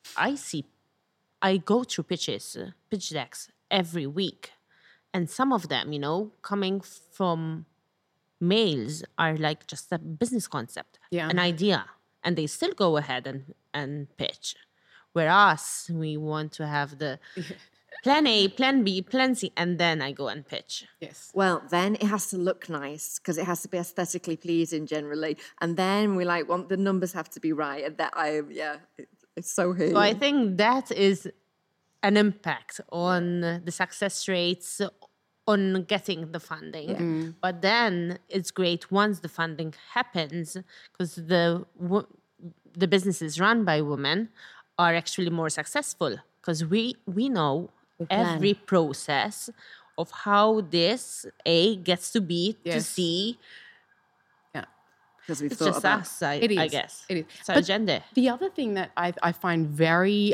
I go through pitch decks every week. And some of them, coming from males are like just a business concept, an idea, and they still go ahead and pitch. Whereas we want to have the plan A, plan B, plan C, and then I go and pitch. Yes. Well, then it has to look nice because it has to be aesthetically pleasing generally. And then we want the numbers have to be right. And that it's so here. So I think that is an impact on the success rates on getting the funding. But then it's great once the funding happens because the businesses run by women are actually more successful because we know every process of how this A gets to B to C. Yeah. Because we've It's thought just about us, I guess. It is. It's our But agenda. the other thing that I find very,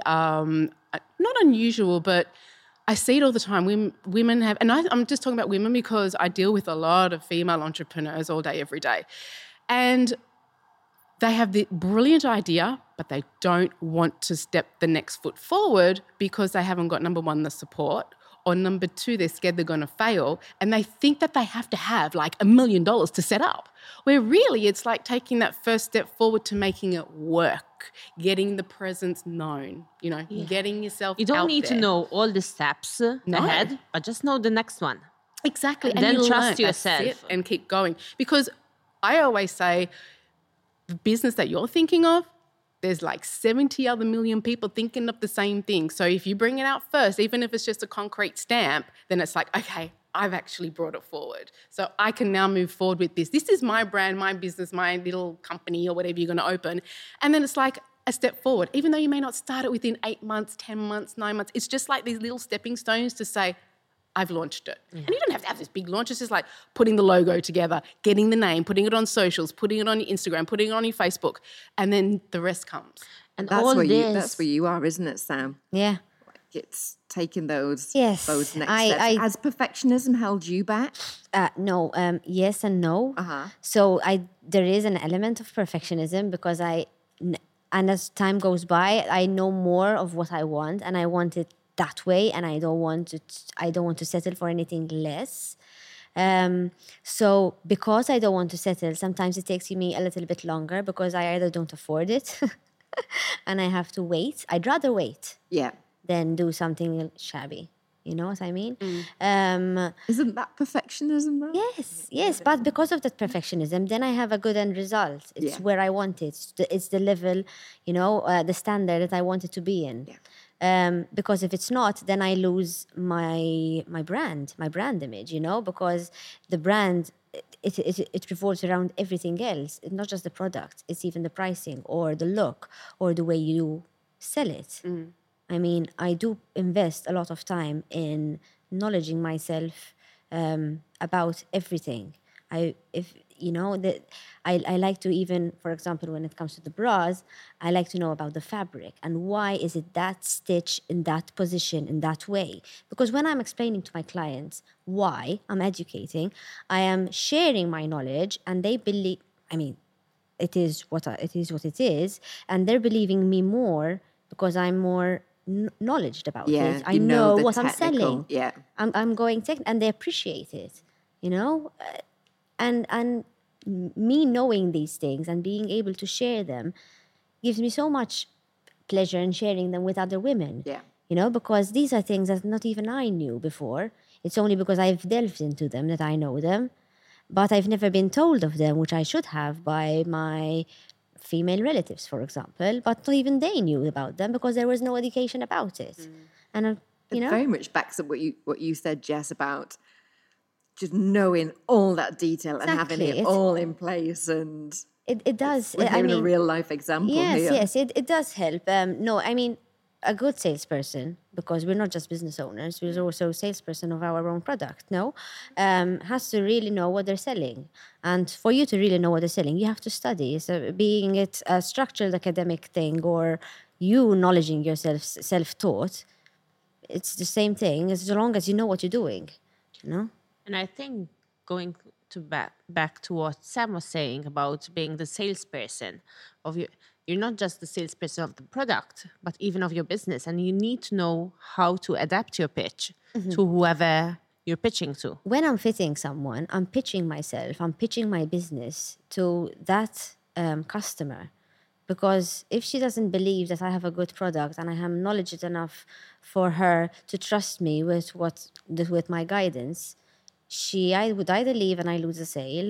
not unusual, but I see it all the time. Women have, and I'm just talking about women because I deal with a lot of female entrepreneurs all day, every day. And they have the brilliant idea, but they don't want to step the next foot forward because they haven't got, number one, the support, or number two, they're scared they're going to fail, and they think that they have to have like $1 million to set up, where really it's like taking that first step forward to making it work, getting the presence known, getting yourself You don't out need there. to know all the steps ahead, but just know the next one. Exactly. And then you trust learn. That's yourself. it, and keep going. Because I always say the business that you're thinking of, there's like 70 other million people thinking of the same thing. So if you bring it out first, even if it's just a concrete stamp, then it's like, okay, I've actually brought it forward. So I can now move forward with this. This is my brand, my business, my little company or whatever you're going to open. And then it's like a step forward. Even though you may not start it within 8 months, 10 months, 9 months, it's just like these little stepping stones to say, I've launched it. And you don't have to have this big launch. It's just like putting the logo together, getting the name, putting it on socials, putting it on your Instagram, putting it on your Facebook, and then the rest comes. And that's all that's where you are, isn't it, Sam? Yeah. It's taking those Yes, next steps. Has perfectionism held you back? No, yes and no. So there is an element of perfectionism because and as time goes by, I know more of what I want, and I want it that way, and I don't want to settle for anything less. So because I don't want to settle, sometimes it takes me a little bit longer because I either don't afford it and I have to wait. I'd rather wait than do something shabby. You know what I mean? Isn't that perfectionism though? Yes. But because of that perfectionism, then I have a good end result. It's where I want it. It's the level, the standard that I want it to be in. Because if it's not, then I lose my brand image, because the brand, it revolves around everything else. It's not just the product. It's even the pricing or the look or the way you sell it. I mean, I do invest a lot of time in knowledging myself about everything. I like to even, for example, when it comes to the bras, I like to know about the fabric and why is it that stitch in that position in that way. Because when I'm explaining to my clients why I'm educating, I am sharing my knowledge, and they believe. I mean, it is what it is, and they're believing me more because I'm more knowledgeable about it. I know what I'm selling. Yeah, I'm going and they appreciate it. And me knowing these things and being able to share them gives me so much pleasure in sharing them with other women. Yeah. Because these are things that not even I knew before. It's only because I've delved into them that I know them. But I've never been told of them, which I should have by my female relatives, for example. But not even they knew about them because there was no education about it. And It know? very much backs up what you said, Jess, about just knowing all that detail and having Exactly. it all in place. And It does. we're hearing a real life example here. Yes, it does help. No, I mean, a good salesperson, because we're not just business owners, we're also salesperson of our own product, has to really know what they're selling. And for you to really know what they're selling, you have to study. So being it a structured academic thing or you knowledging yourself, self-taught, it's the same thing as long as you know what you're doing, you know? And I think going to back to what Sam was saying about being the salesperson of you're not just the salesperson of the product, but even of your business. And you need to know how to adapt your pitch to whoever you're pitching to. When I'm fitting someone, I'm pitching myself, I'm pitching my business to that customer. Because if she doesn't believe that I have a good product and I have knowledge enough for her to trust me with my guidance, I would either leave and I lose a sale,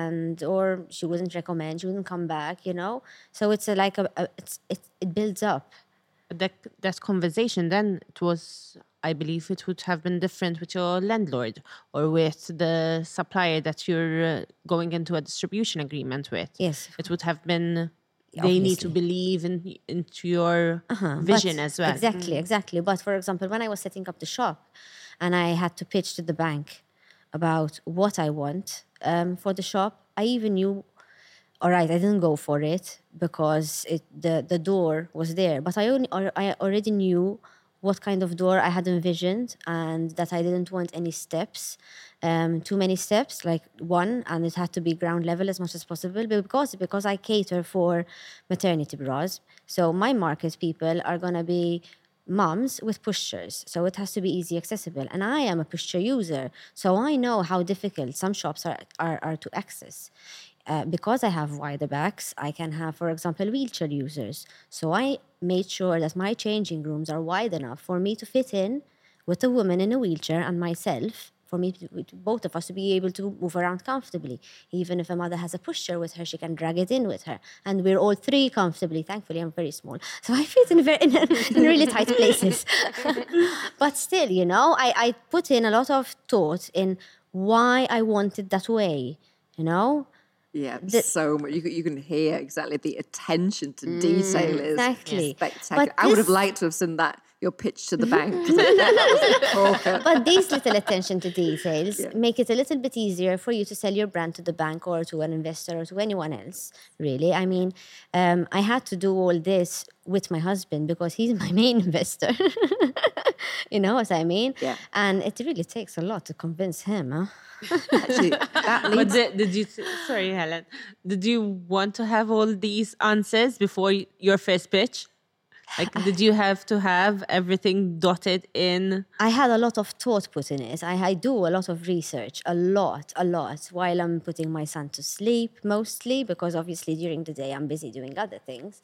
or she wouldn't recommend, she wouldn't come back, you know. So it's it builds up. That conversation then, I believe it would have been different with your landlord or with the supplier that you're going into a distribution agreement with. Yes. It would have been, they need to believe into your vision as well. Exactly. But for example, when I was setting up the shop and I had to pitch to the bank about what I want for the shop, I even knew, all right, I didn't go for it because the door was there. But I already knew what kind of door I had envisioned and that I didn't want any steps, too many steps, like one, and it had to be ground level as much as possible because I cater for maternity bras. So my market people are going to be moms with pushchairs, so it has to be easy accessible, and I am a pushchair user, so I know how difficult some shops are to access. Because I have wider backs, I can have, for example, wheelchair users. So I made sure that my changing rooms are wide enough for me to fit in with a woman in a wheelchair and myself, for me, both of us, to be able to move around comfortably. Even if a mother has a pusher with her, she can drag it in with her. And we're all three comfortably. Thankfully, I'm very small. So I fit in really tight places. But still, you know, I put in a lot of thought in why I wanted that way, you know? Yeah, so much. You can hear exactly the attention to detail is spectacular. I would have liked to have seen that, your pitch to the bank. But these little attention to details make it a little bit easier for you to sell your brand to the bank or to an investor or to anyone else, really. I mean, I had to do all this with my husband because he's my main investor. You know what I mean? Yeah. And it really takes a lot to convince him, huh? Actually, that leads... Sorry, Helen. Did you want to have all these answers before your first pitch? Like, did you have to have everything dotted in? I had a lot of thought put in it. I do a lot of research, a lot, while I'm putting my son to sleep, mostly, because obviously during the day I'm busy doing other things.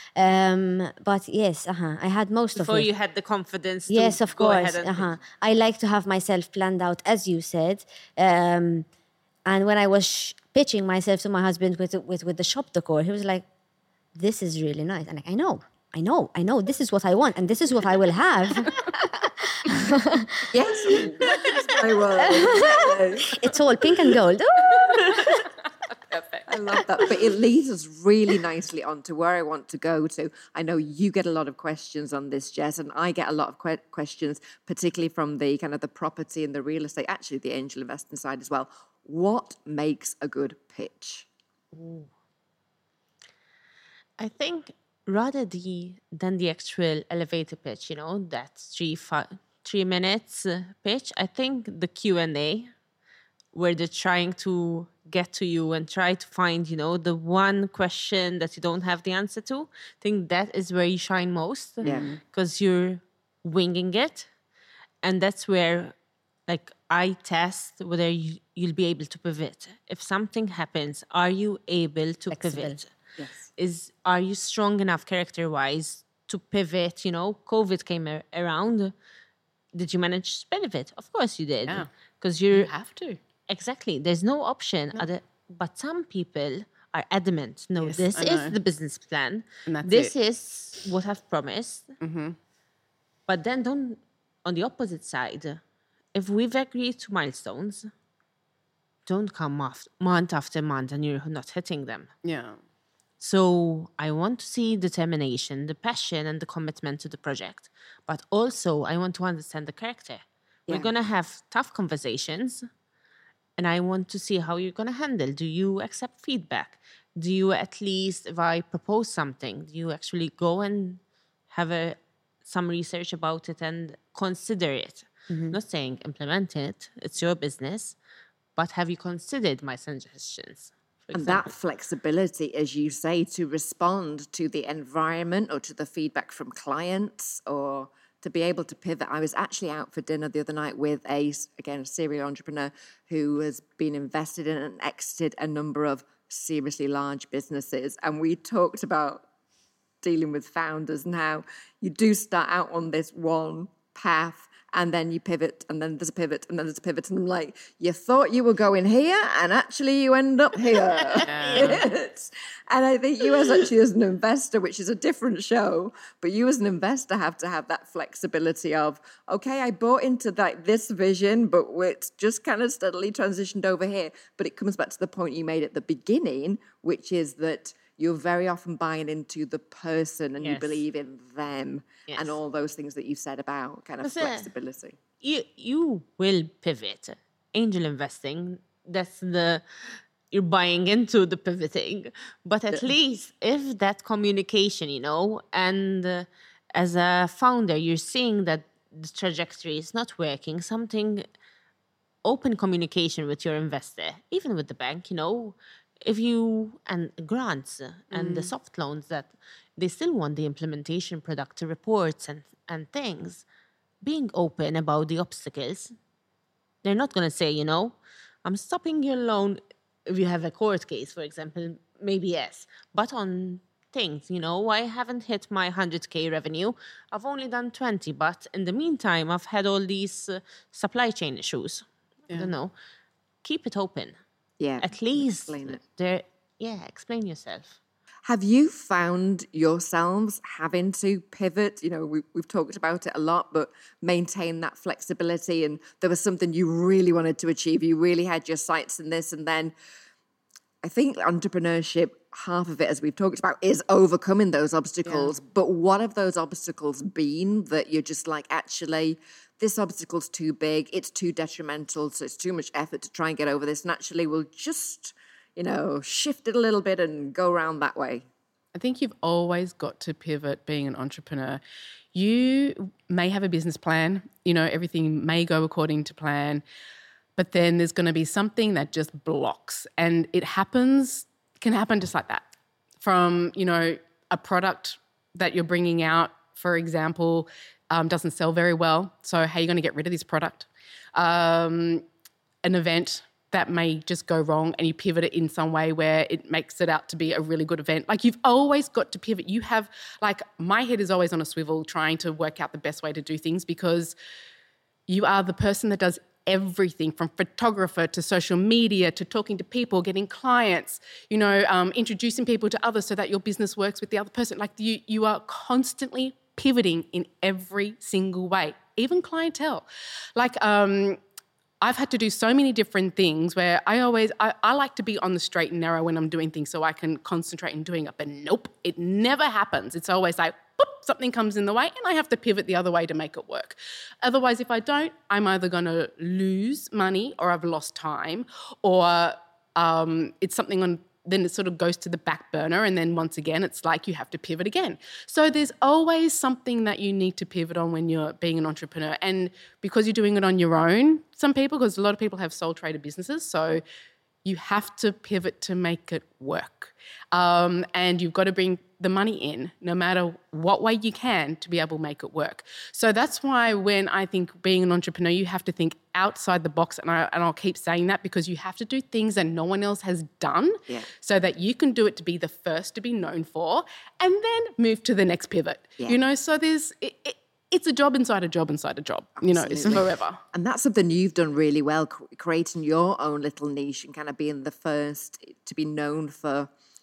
But yes, I had most Before of it. you had the confidence to yes, of go course. ahead and I like to have myself planned out, as you said. And when I was pitching myself to my husband with the shop decor, he was like, "This is really nice." And I know. This is what I want, and this is what I will have. Yes, that's my word. It's all pink and gold. Perfect. I love that. But it leads us really nicely on to where I want to go to. I know you get a lot of questions on this, Jess, and I get a lot of questions, particularly from the kind of the property and the real estate, actually the angel investing side as well. What makes a good pitch? I think rather than the actual elevator pitch, you know, that 3 minutes pitch, I think the Q&A, where they're trying to get to you and try to find, you know, the one question that you don't have the answer to, I think that is where you shine most. Because you're winging it. And that's where, like, I test whether you'll be able to pivot. If something happens, are you able to pivot? Yes. Are you strong enough character-wise to pivot? You know, COVID came around. Did you manage to pivot? Of course you did. Yeah. Because you have to. Exactly. There's no option. No. But some people are adamant. No, yes, this is the business plan. And that's this is what I've promised. Mm-hmm. But then on the opposite side, if we've agreed to milestones, don't come month after month and you're not hitting them. Yeah. So I want to see determination, the passion and the commitment to the project. But also I want to understand the character. Yeah. We're going to have tough conversations and I want to see how you're going to handle. Do you accept feedback? Do you at least, if I propose something, do you actually go and have some research about it and consider it? Not saying implement it, it's your business, but have you considered my suggestions? And that flexibility, as you say, to respond to the environment or to the feedback from clients or to be able to pivot. I was actually out for dinner the other night with a serial entrepreneur who has been invested in and exited a number of seriously large businesses. And we talked about dealing with founders and how you do start out on this one path and then you pivot, and then there's a pivot, and then there's a pivot. And I'm like, you thought you were going here, and actually you end up here. And I think you as an investor, which is a different show, but you as an investor have to have that flexibility of, okay, I bought into this vision, but it's just kind of steadily transitioned over here. But it comes back to the point you made at the beginning, which is that you're very often buying into the person and you believe in them and all those things that you said about kind of flexibility. You will pivot. Angel investing, you're buying into the pivoting. But at least if that communication, and as a founder, you're seeing that the trajectory is not working, open communication with your investor, even with the bank, if you, and grants and the soft loans that they still want the implementation product reports and things, being open about the obstacles. They're not going to say, I'm stopping your loan if you have a court case, for example, maybe yes. But on things, I haven't hit my 100K revenue. I've only done 20, but in the meantime, I've had all these supply chain issues. I don't know. Keep it open. Yeah. At least explain it. Explain yourself. Have you found yourselves having to pivot? We've talked about it a lot, but maintain that flexibility. And there was something you really wanted to achieve. You really had your sights in this. And then I think entrepreneurship, half of it, as we've talked about, is overcoming those obstacles. Yeah. But what have those obstacles been that you're just like, actually, this obstacle's too big, it's too detrimental, so it's too much effort to try and get over this, and actually we'll just, shift it a little bit and go around that way? I think you've always got to pivot being an entrepreneur. You may have a business plan, everything may go according to plan, but then there's going to be something that just blocks, and it can happen just like that. From, a product that you're bringing out, for example, doesn't sell very well. So how are you going to get rid of this product? An event that may just go wrong and you pivot it in some way where it makes it out to be a really good event. Like, you've always got to pivot. You have, my head is always on a swivel trying to work out the best way to do things, because you are the person that does everything from photographer to social media to talking to people, getting clients, introducing people to others so that your business works with the other person. Like, you are constantly pivoting in every single way, even clientele. I've had to do so many different things where I like to be on the straight and narrow when I'm doing things so I can concentrate in doing it. But nope, it never happens. It's always like, boop, something comes in the way and I have to pivot the other way to make it work. Otherwise, if I don't, I'm either going to lose money or I've lost time, or it's something then it sort of goes to the back burner, and then once again it's like you have to pivot again. So there's always something that you need to pivot on when you're being an entrepreneur. And because you're doing it on your own, because a lot of people have sole trader businesses, so you have to pivot to make it work. And you've got to bring the money in no matter what way you can to be able to make it work. So that's why when I think being an entrepreneur, you have to think outside the box, and I'll keep saying that, because you have to do things that no one else has done so that you can do it to be the first to be known for, and then move to the next pivot. Yeah. So there's... It's a job inside a job inside a job. Absolutely. It's forever. And that's something you've done really well, creating your own little niche and kind of being the first to be known for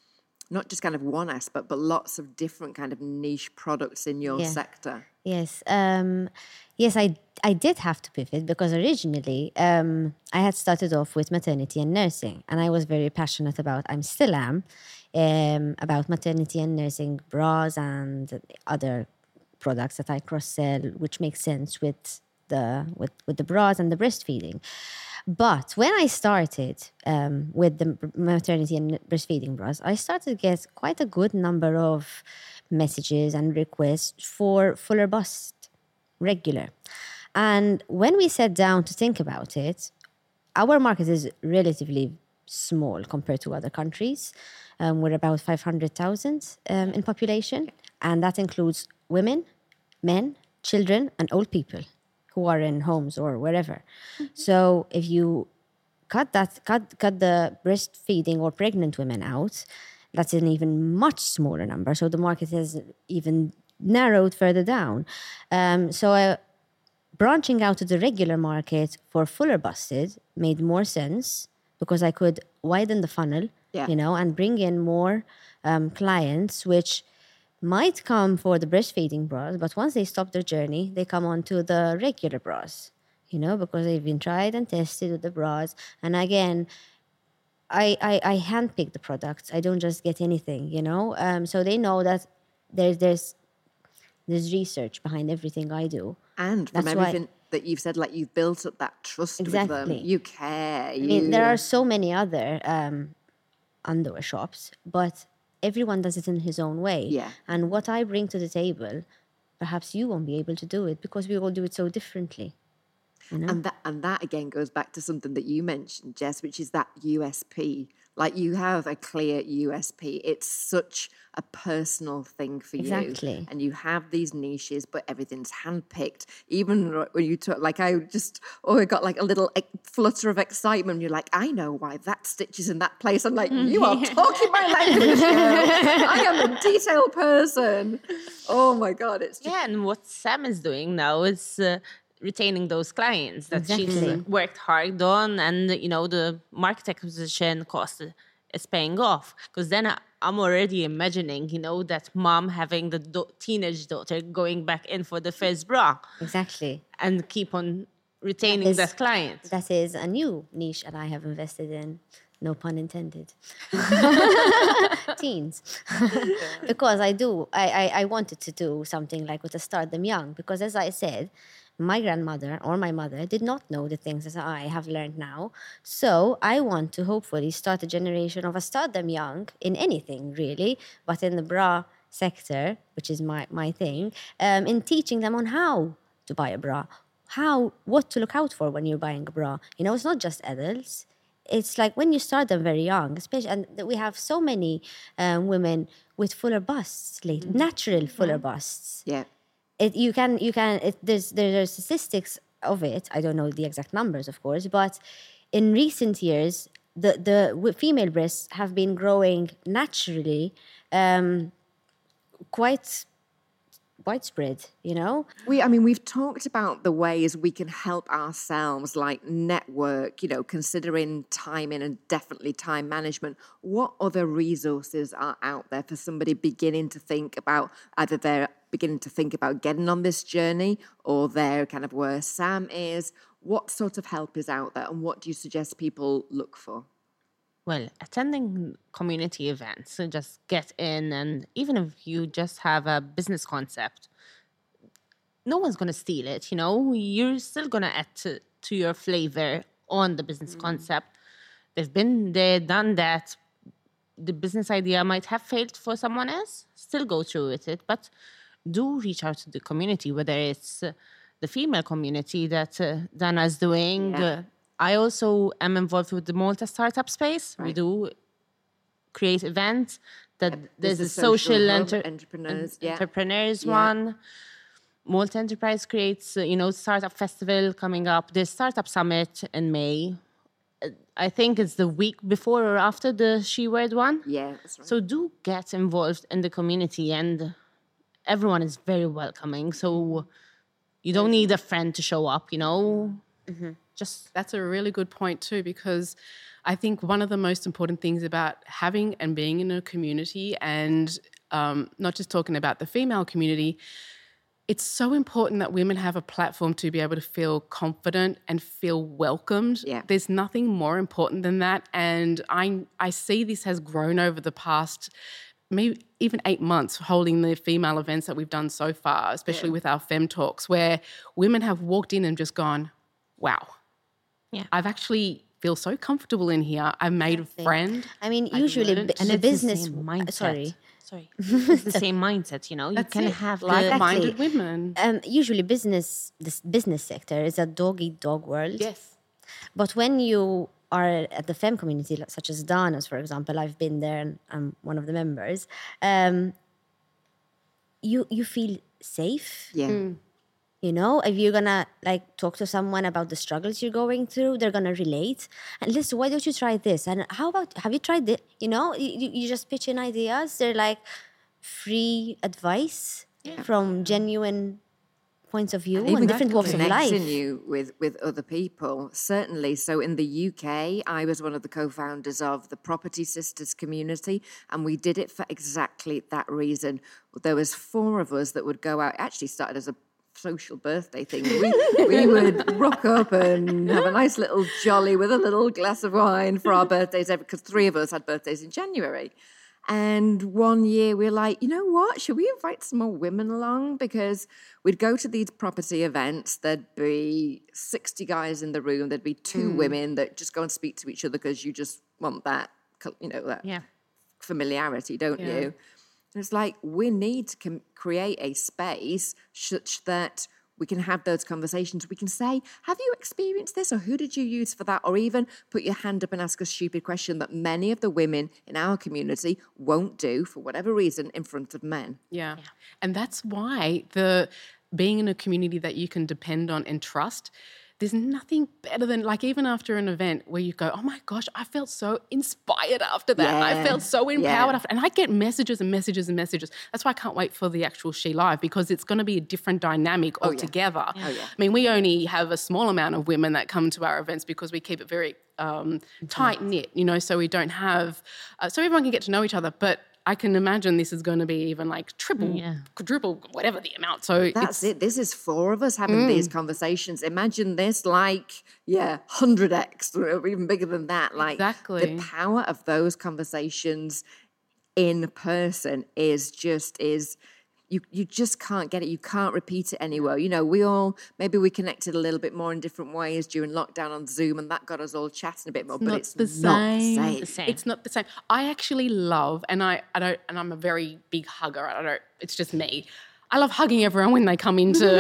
not just kind of one aspect, but lots of different kind of niche products in your sector. Yes. Yes, I did have to pivot because originally I had started off with maternity and nursing, and I was very passionate about, I still am, about maternity and nursing bras and other products that I cross-sell, which makes sense with the bras and the breastfeeding. But when I started with the maternity and breastfeeding bras, I started to get quite a good number of messages and requests for fuller bust, regular. And when we sat down to think about it, our market is relatively small compared to other countries. We're about 500,000 in population, and that includes women, men, children, and old people who are in homes or wherever. So if you cut the breastfeeding or pregnant women out, that's an even much smaller number. So the market has even narrowed further down. Branching out to the regular market for fuller busted made more sense because I could widen the funnel, and bring in more clients, which might come for the breastfeeding bras, but once they stop their journey, they come on to the regular bras, because they've been tried and tested with the bras. And again, I handpick the products. I don't just get anything, so they know that there's research behind everything I do. And from everything that you've said, like you've built up that trust with them. You care. I mean, there are so many other underwear shops, but everyone does it in his own way. Yeah. And what I bring to the table, perhaps you won't be able to do it because we all do it so differently. And that again goes back to something that you mentioned, Jess, which is that USP. Like you have a clear USP. It's such a personal thing for you. Exactly. And you have these niches, but everything's handpicked. Even when you talk, like I got like a little flutter of excitement. You're like, I know why that stitch is in that place. I'm like, you are talking my language now. I am a detailed person. Oh my God. It's just... Yeah, and what Sam is doing now is... retaining those clients that she's worked hard on, and the market acquisition cost is paying off. Because then I'm already imagining, that mom having the teenage daughter going back in for the first bra. Exactly. And keep on retaining that client. That is a new niche that I have invested in. No pun intended. Teens. Because I wanted to do something like with a Start Them Young. Because as I said, my grandmother or my mother did not know the things that I have learned now. So I want to hopefully start a generation of a Start Them Young in anything, really, but in the bra sector, which is my thing, in teaching them on how to buy a bra, what to look out for when you're buying a bra. It's not just adults. It's like when you start them very young, especially, and we have so many women with fuller busts, natural fuller busts. Yeah. There are statistics of it. I don't know the exact numbers, of course, but in recent years, the female breasts have been growing naturally, quite widespread, We've talked about the ways we can help ourselves, like network, considering timing and definitely time management. What other resources are out there for somebody beginning to think about getting on this journey, or they're kind of where Sam is? What sort of help is out there, and what do you suggest people look for? Well, attending community events, so just get in, and even if you just have a business concept, no one's going to steal it, You're still going to add to your flavor on the business concept. They've been there, done that. The business idea might have failed for someone else. Still go through with it, but do reach out to the community, whether it's the female community that Dana's doing. Yeah. I also am involved with the Malta startup space. Right. We do create events. There's a social entrepreneurs one. Malta Enterprise creates, startup festival coming up. There's startup summit in May. I think it's the week before or after the She Word one. Yeah, that's right. So do get involved in the community, and everyone is very welcoming. So you don't need a friend to show up, That's a really good point too, because I think one of the most important things about having and being in a community, and not just talking about the female community, it's so important that women have a platform to be able to feel confident and feel welcomed. Yeah. There's nothing more important than that. And I see this has grown over the past maybe even 8 months, holding the female events that we've done so far, especially with our Fem Talks, where women have walked in and just gone, wow, I've actually feel so comfortable in here. I've made a friend. I mean, usually And the it's business. the same mindset. Sorry. It's the same mindset, you know. You can have like-minded women. Usually, this business sector is a dog-eat-dog world. Yes. But when you are at the femme community, such as Dana's, for example, I've been there and I'm one of the members. You feel safe. Yeah. You know, if you're gonna like talk to someone about the struggles you're going through, they're gonna relate. And listen, why don't you try this? And how about, have you tried it? You know, you just pitch in ideas. They're like free advice from genuine points of view and different walks of life. Connecting you with other people, certainly. So in the UK, I was one of the co-founders of the Property Sisters community, and we did it for exactly that reason. There was 4 of us that would go out. It actually started as a social birthday thing. We would rock up and have a nice little jolly with a little glass of wine for our birthdays, because 3 of us had birthdays in January. And one year we were like, you know what, should we invite some more women along? Because we'd go to these property events, there'd be 60 guys in the room, there'd be 2 women that just go and speak to each other because you just want that, you know, that familiarity, don't you? And it's like, we need to create a space such that we can have those conversations. We can say, have you experienced this? Or who did you use for that? Or even put your hand up and ask a stupid question that many of the women in our community won't do, for whatever reason, in front of men. Yeah. And that's why being in a community that you can depend on and trust, there's nothing better than, like, even after an event where you go, oh my gosh, I felt so inspired after that. Yeah. I felt so empowered after, and I get messages and messages and messages. That's why I can't wait for the actual She Live, because it's going to be a different dynamic altogether. I mean, we only have a small amount of women that come to our events because we keep it very tight knit, you know, so we don't have, so everyone can get to know each other. But I can imagine this is going to be even like triple, quadruple, whatever the amount. So that's it. This is 4 of us having these conversations. Imagine this like, 100x or even bigger than that. Like the power of those conversations in person is you just can't get it. You can't repeat it anywhere. You know, we connected a little bit more in different ways during lockdown on Zoom, and that got us all chatting a bit more, but it's not the same. It's not the same. I actually love, and I'm a very big hugger. It's just me. I love hugging everyone when they come into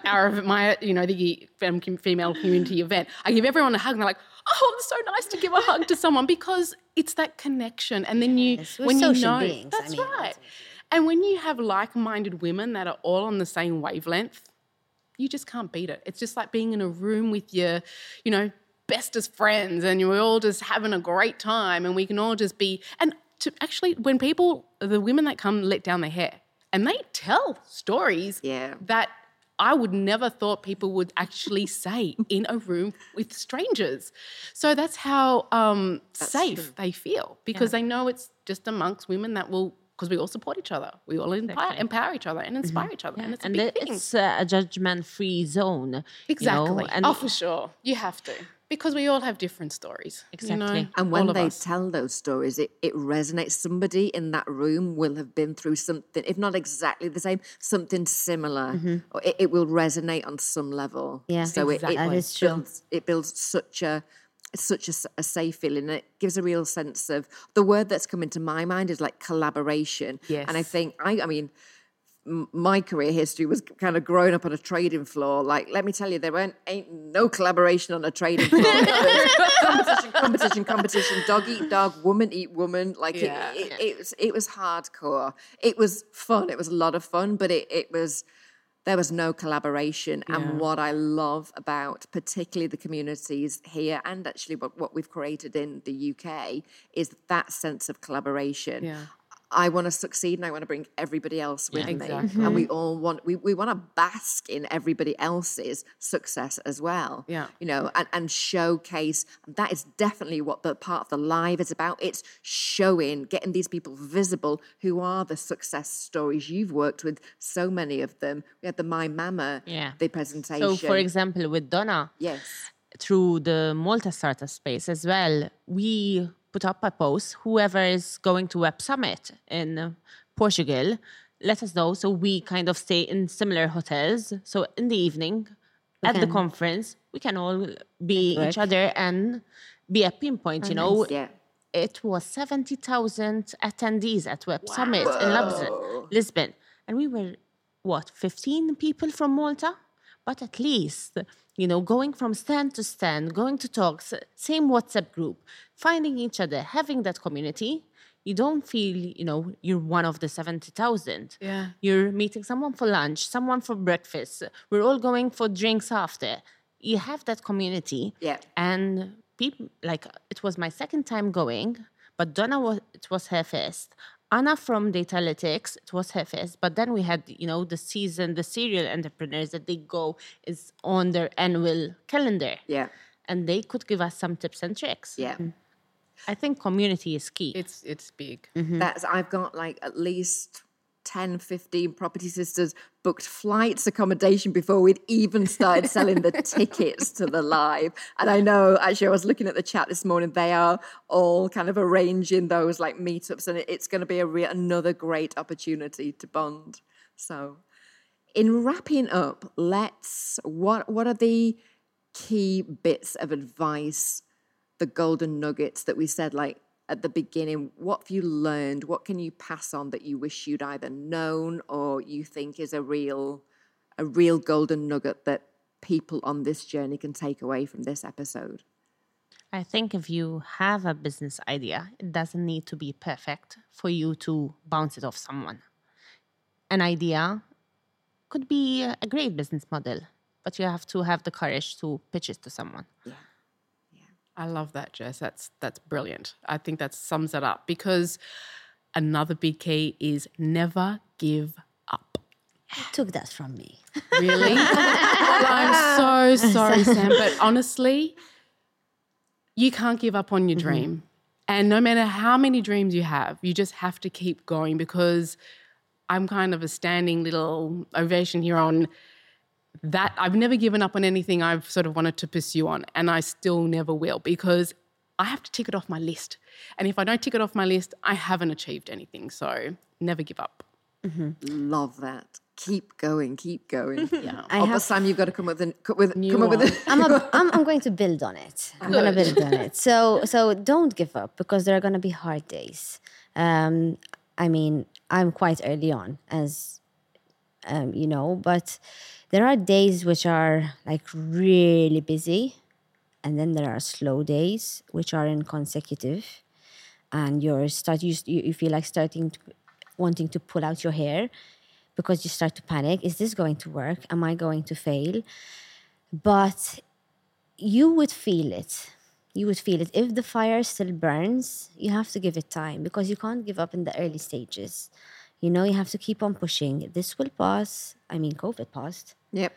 the female community event. I give everyone a hug and they're like, oh, it's so nice to give a hug to someone, because it's that connection. And then when you know, beings, that's right. And when you have like-minded women that are all on the same wavelength, you just can't beat it. It's just like being in a room with your, bestest friends, and you're all just having a great time, and we can all just be. And when the women that come let down their hair, and they tell stories that I would never thought people would actually say in a room with strangers. So that's how safe they feel, because they know it's just amongst women that will. Because we all support each other. We all empower each other and inspire each other. And it's a big thing. It's a judgment-free zone. Exactly. You know? For sure. You have to. Because we all have different stories. Exactly. You know? And when they tell those stories, it resonates. Somebody in that room will have been through something, if not exactly the same, something similar. Or it will resonate on some level. Yeah, so exactly. That is true. It builds such a safe feeling. It gives a real sense of, the word that's come into my mind is like collaboration. Yes. And I think, my career history was kind of growing up on a trading floor. Like, let me tell you, ain't no collaboration on a trading floor. competition, dog eat dog, woman eat woman. Like it was hardcore. It was fun. It was a lot of fun, but there was no collaboration. And what I love about particularly the communities here, and actually what we've created in the UK, is that sense of collaboration. Yeah. I want to succeed and I want to bring everybody else with me. Exactly. And we all want, we want to bask in everybody else's success as well. Yeah. You know, and showcase. That is definitely what the part of the live is about. It's showing, getting these people visible who are the success stories. You've worked with so many of them. We had the My Mama, the presentation. So, for example, with Donna, yes, through the Malta Startup Space as well, we put up a post. Whoever is going to Web Summit in Portugal, let us know. So we kind of stay in similar hotels. So in the evening, at the conference, we can all be each other and be a pinpoint, you know. yeah. It was 70,000 attendees at Web Summit in Lisbon. And we were, 15 people from Malta? But at least, you know, going from stand to stand, going to talks, same WhatsApp group, finding each other, having that community, you don't feel, you know, you're one of the 70,000. Yeah. You're meeting someone for lunch, someone for breakfast. We're all going for drinks after. You have that community. Yeah. And people, like, it was my second time going, but Donna, it was her first. Anna from Datalytics, it was her first. But then we had, you know, the serial entrepreneurs that they go is on their annual calendar. Yeah. And they could give us some tips and tricks. Yeah. I think community is key. It's big. I've got like at least 10, 15 Property Sisters booked flights, accommodation before we'd even started selling the tickets to the live. And I know, actually, I was looking at the chat this morning, they are all kind of arranging those like meetups, and it's going to be another great opportunity to bond. So in wrapping up, what are the key bits of advice, the golden nuggets that we said, like, at the beginning? What have you learned? What can you pass on that you wish you'd either known or you think is a real golden nugget that people on this journey can take away from this episode? I think if you have a business idea, it doesn't need to be perfect for you to bounce it off someone. An idea could be a great business model, but you have to have the courage to pitch it to someone. Yeah. I love that, Jess. That's brilliant. I think that sums it up, because another big key is never give up. You took that from me. Really? Well, I'm so sorry, Sam, but honestly, you can't give up on your dream. And no matter how many dreams you have, you just have to keep going, because I'm kind of a standing little ovation here on that. I've never given up on anything I've sort of wanted to pursue on, and I still never will, because I have to tick it off my list. And if I don't tick it off my list, I haven't achieved anything. So never give up. Love that. Keep going. Yeah. Sam, you've got to come up with I'm going to build on it. I'm going to build on it. So don't give up, because there are going to be hard days. I mean, I'm quite early on, as you know, but there are days which are like really busy, and then there are slow days which are inconsecutive, and you feel like wanting to pull out your hair, because you start to panic. Is this going to work? Am I going to fail? But you would feel it. You would feel it. If the fire still burns, you have to give it time, because you can't give up in the early stages. You know, you have to keep on pushing. This will pass. I mean, COVID passed. Yep.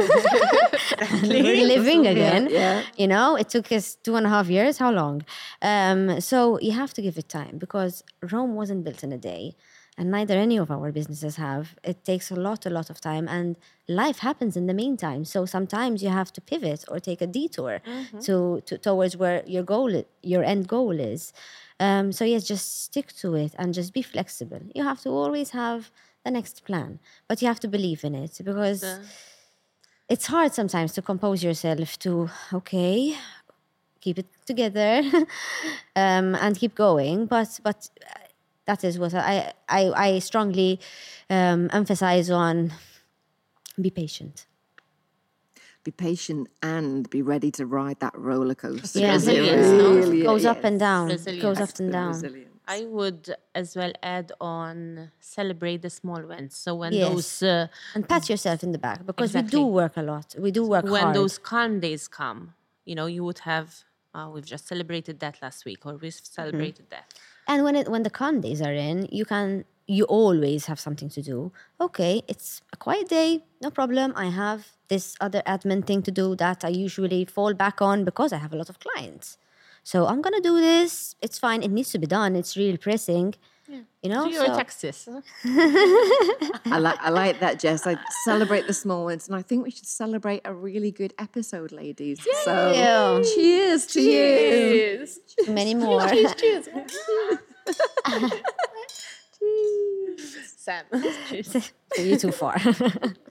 We're living again. Yeah. You know, it took us 2.5 years. How long? So you have to give it time, because Rome wasn't built in a day, and neither any of our businesses have. It takes a lot of time, and life happens in the meantime. So sometimes you have to pivot or take a detour towards where your end goal is. So yes, just stick to it and just be flexible. You have to always have the next plan, but you have to believe in it, because it's hard sometimes to compose yourself to, okay, keep it together and keep going. But that is what I strongly emphasize on. Be patient. Be patient and be ready to ride that roller coaster. Yeah, Resilience, it goes up and down. Resilience. It goes up and down. Resilience. I would as well add on, celebrate the small wins. So when Yes. those And pat yourself in the back, because Exactly. we do work a lot. We do work when hard. those calm days come, you know, you would have we've just celebrated that last week, or we've celebrated that. And when the calm days are in, you always have something to do. Okay, it's a quiet day, no problem. I have this other admin thing to do that I usually fall back on because I have a lot of clients. So I'm gonna do this. It's fine. It needs to be done. It's really pressing. You know, Do your taxes. I like that, Jess. I celebrate the small ones, and I think we should celebrate a really good episode, ladies. So, cheers to you. Many more. Cheers. Sam. So you're too far.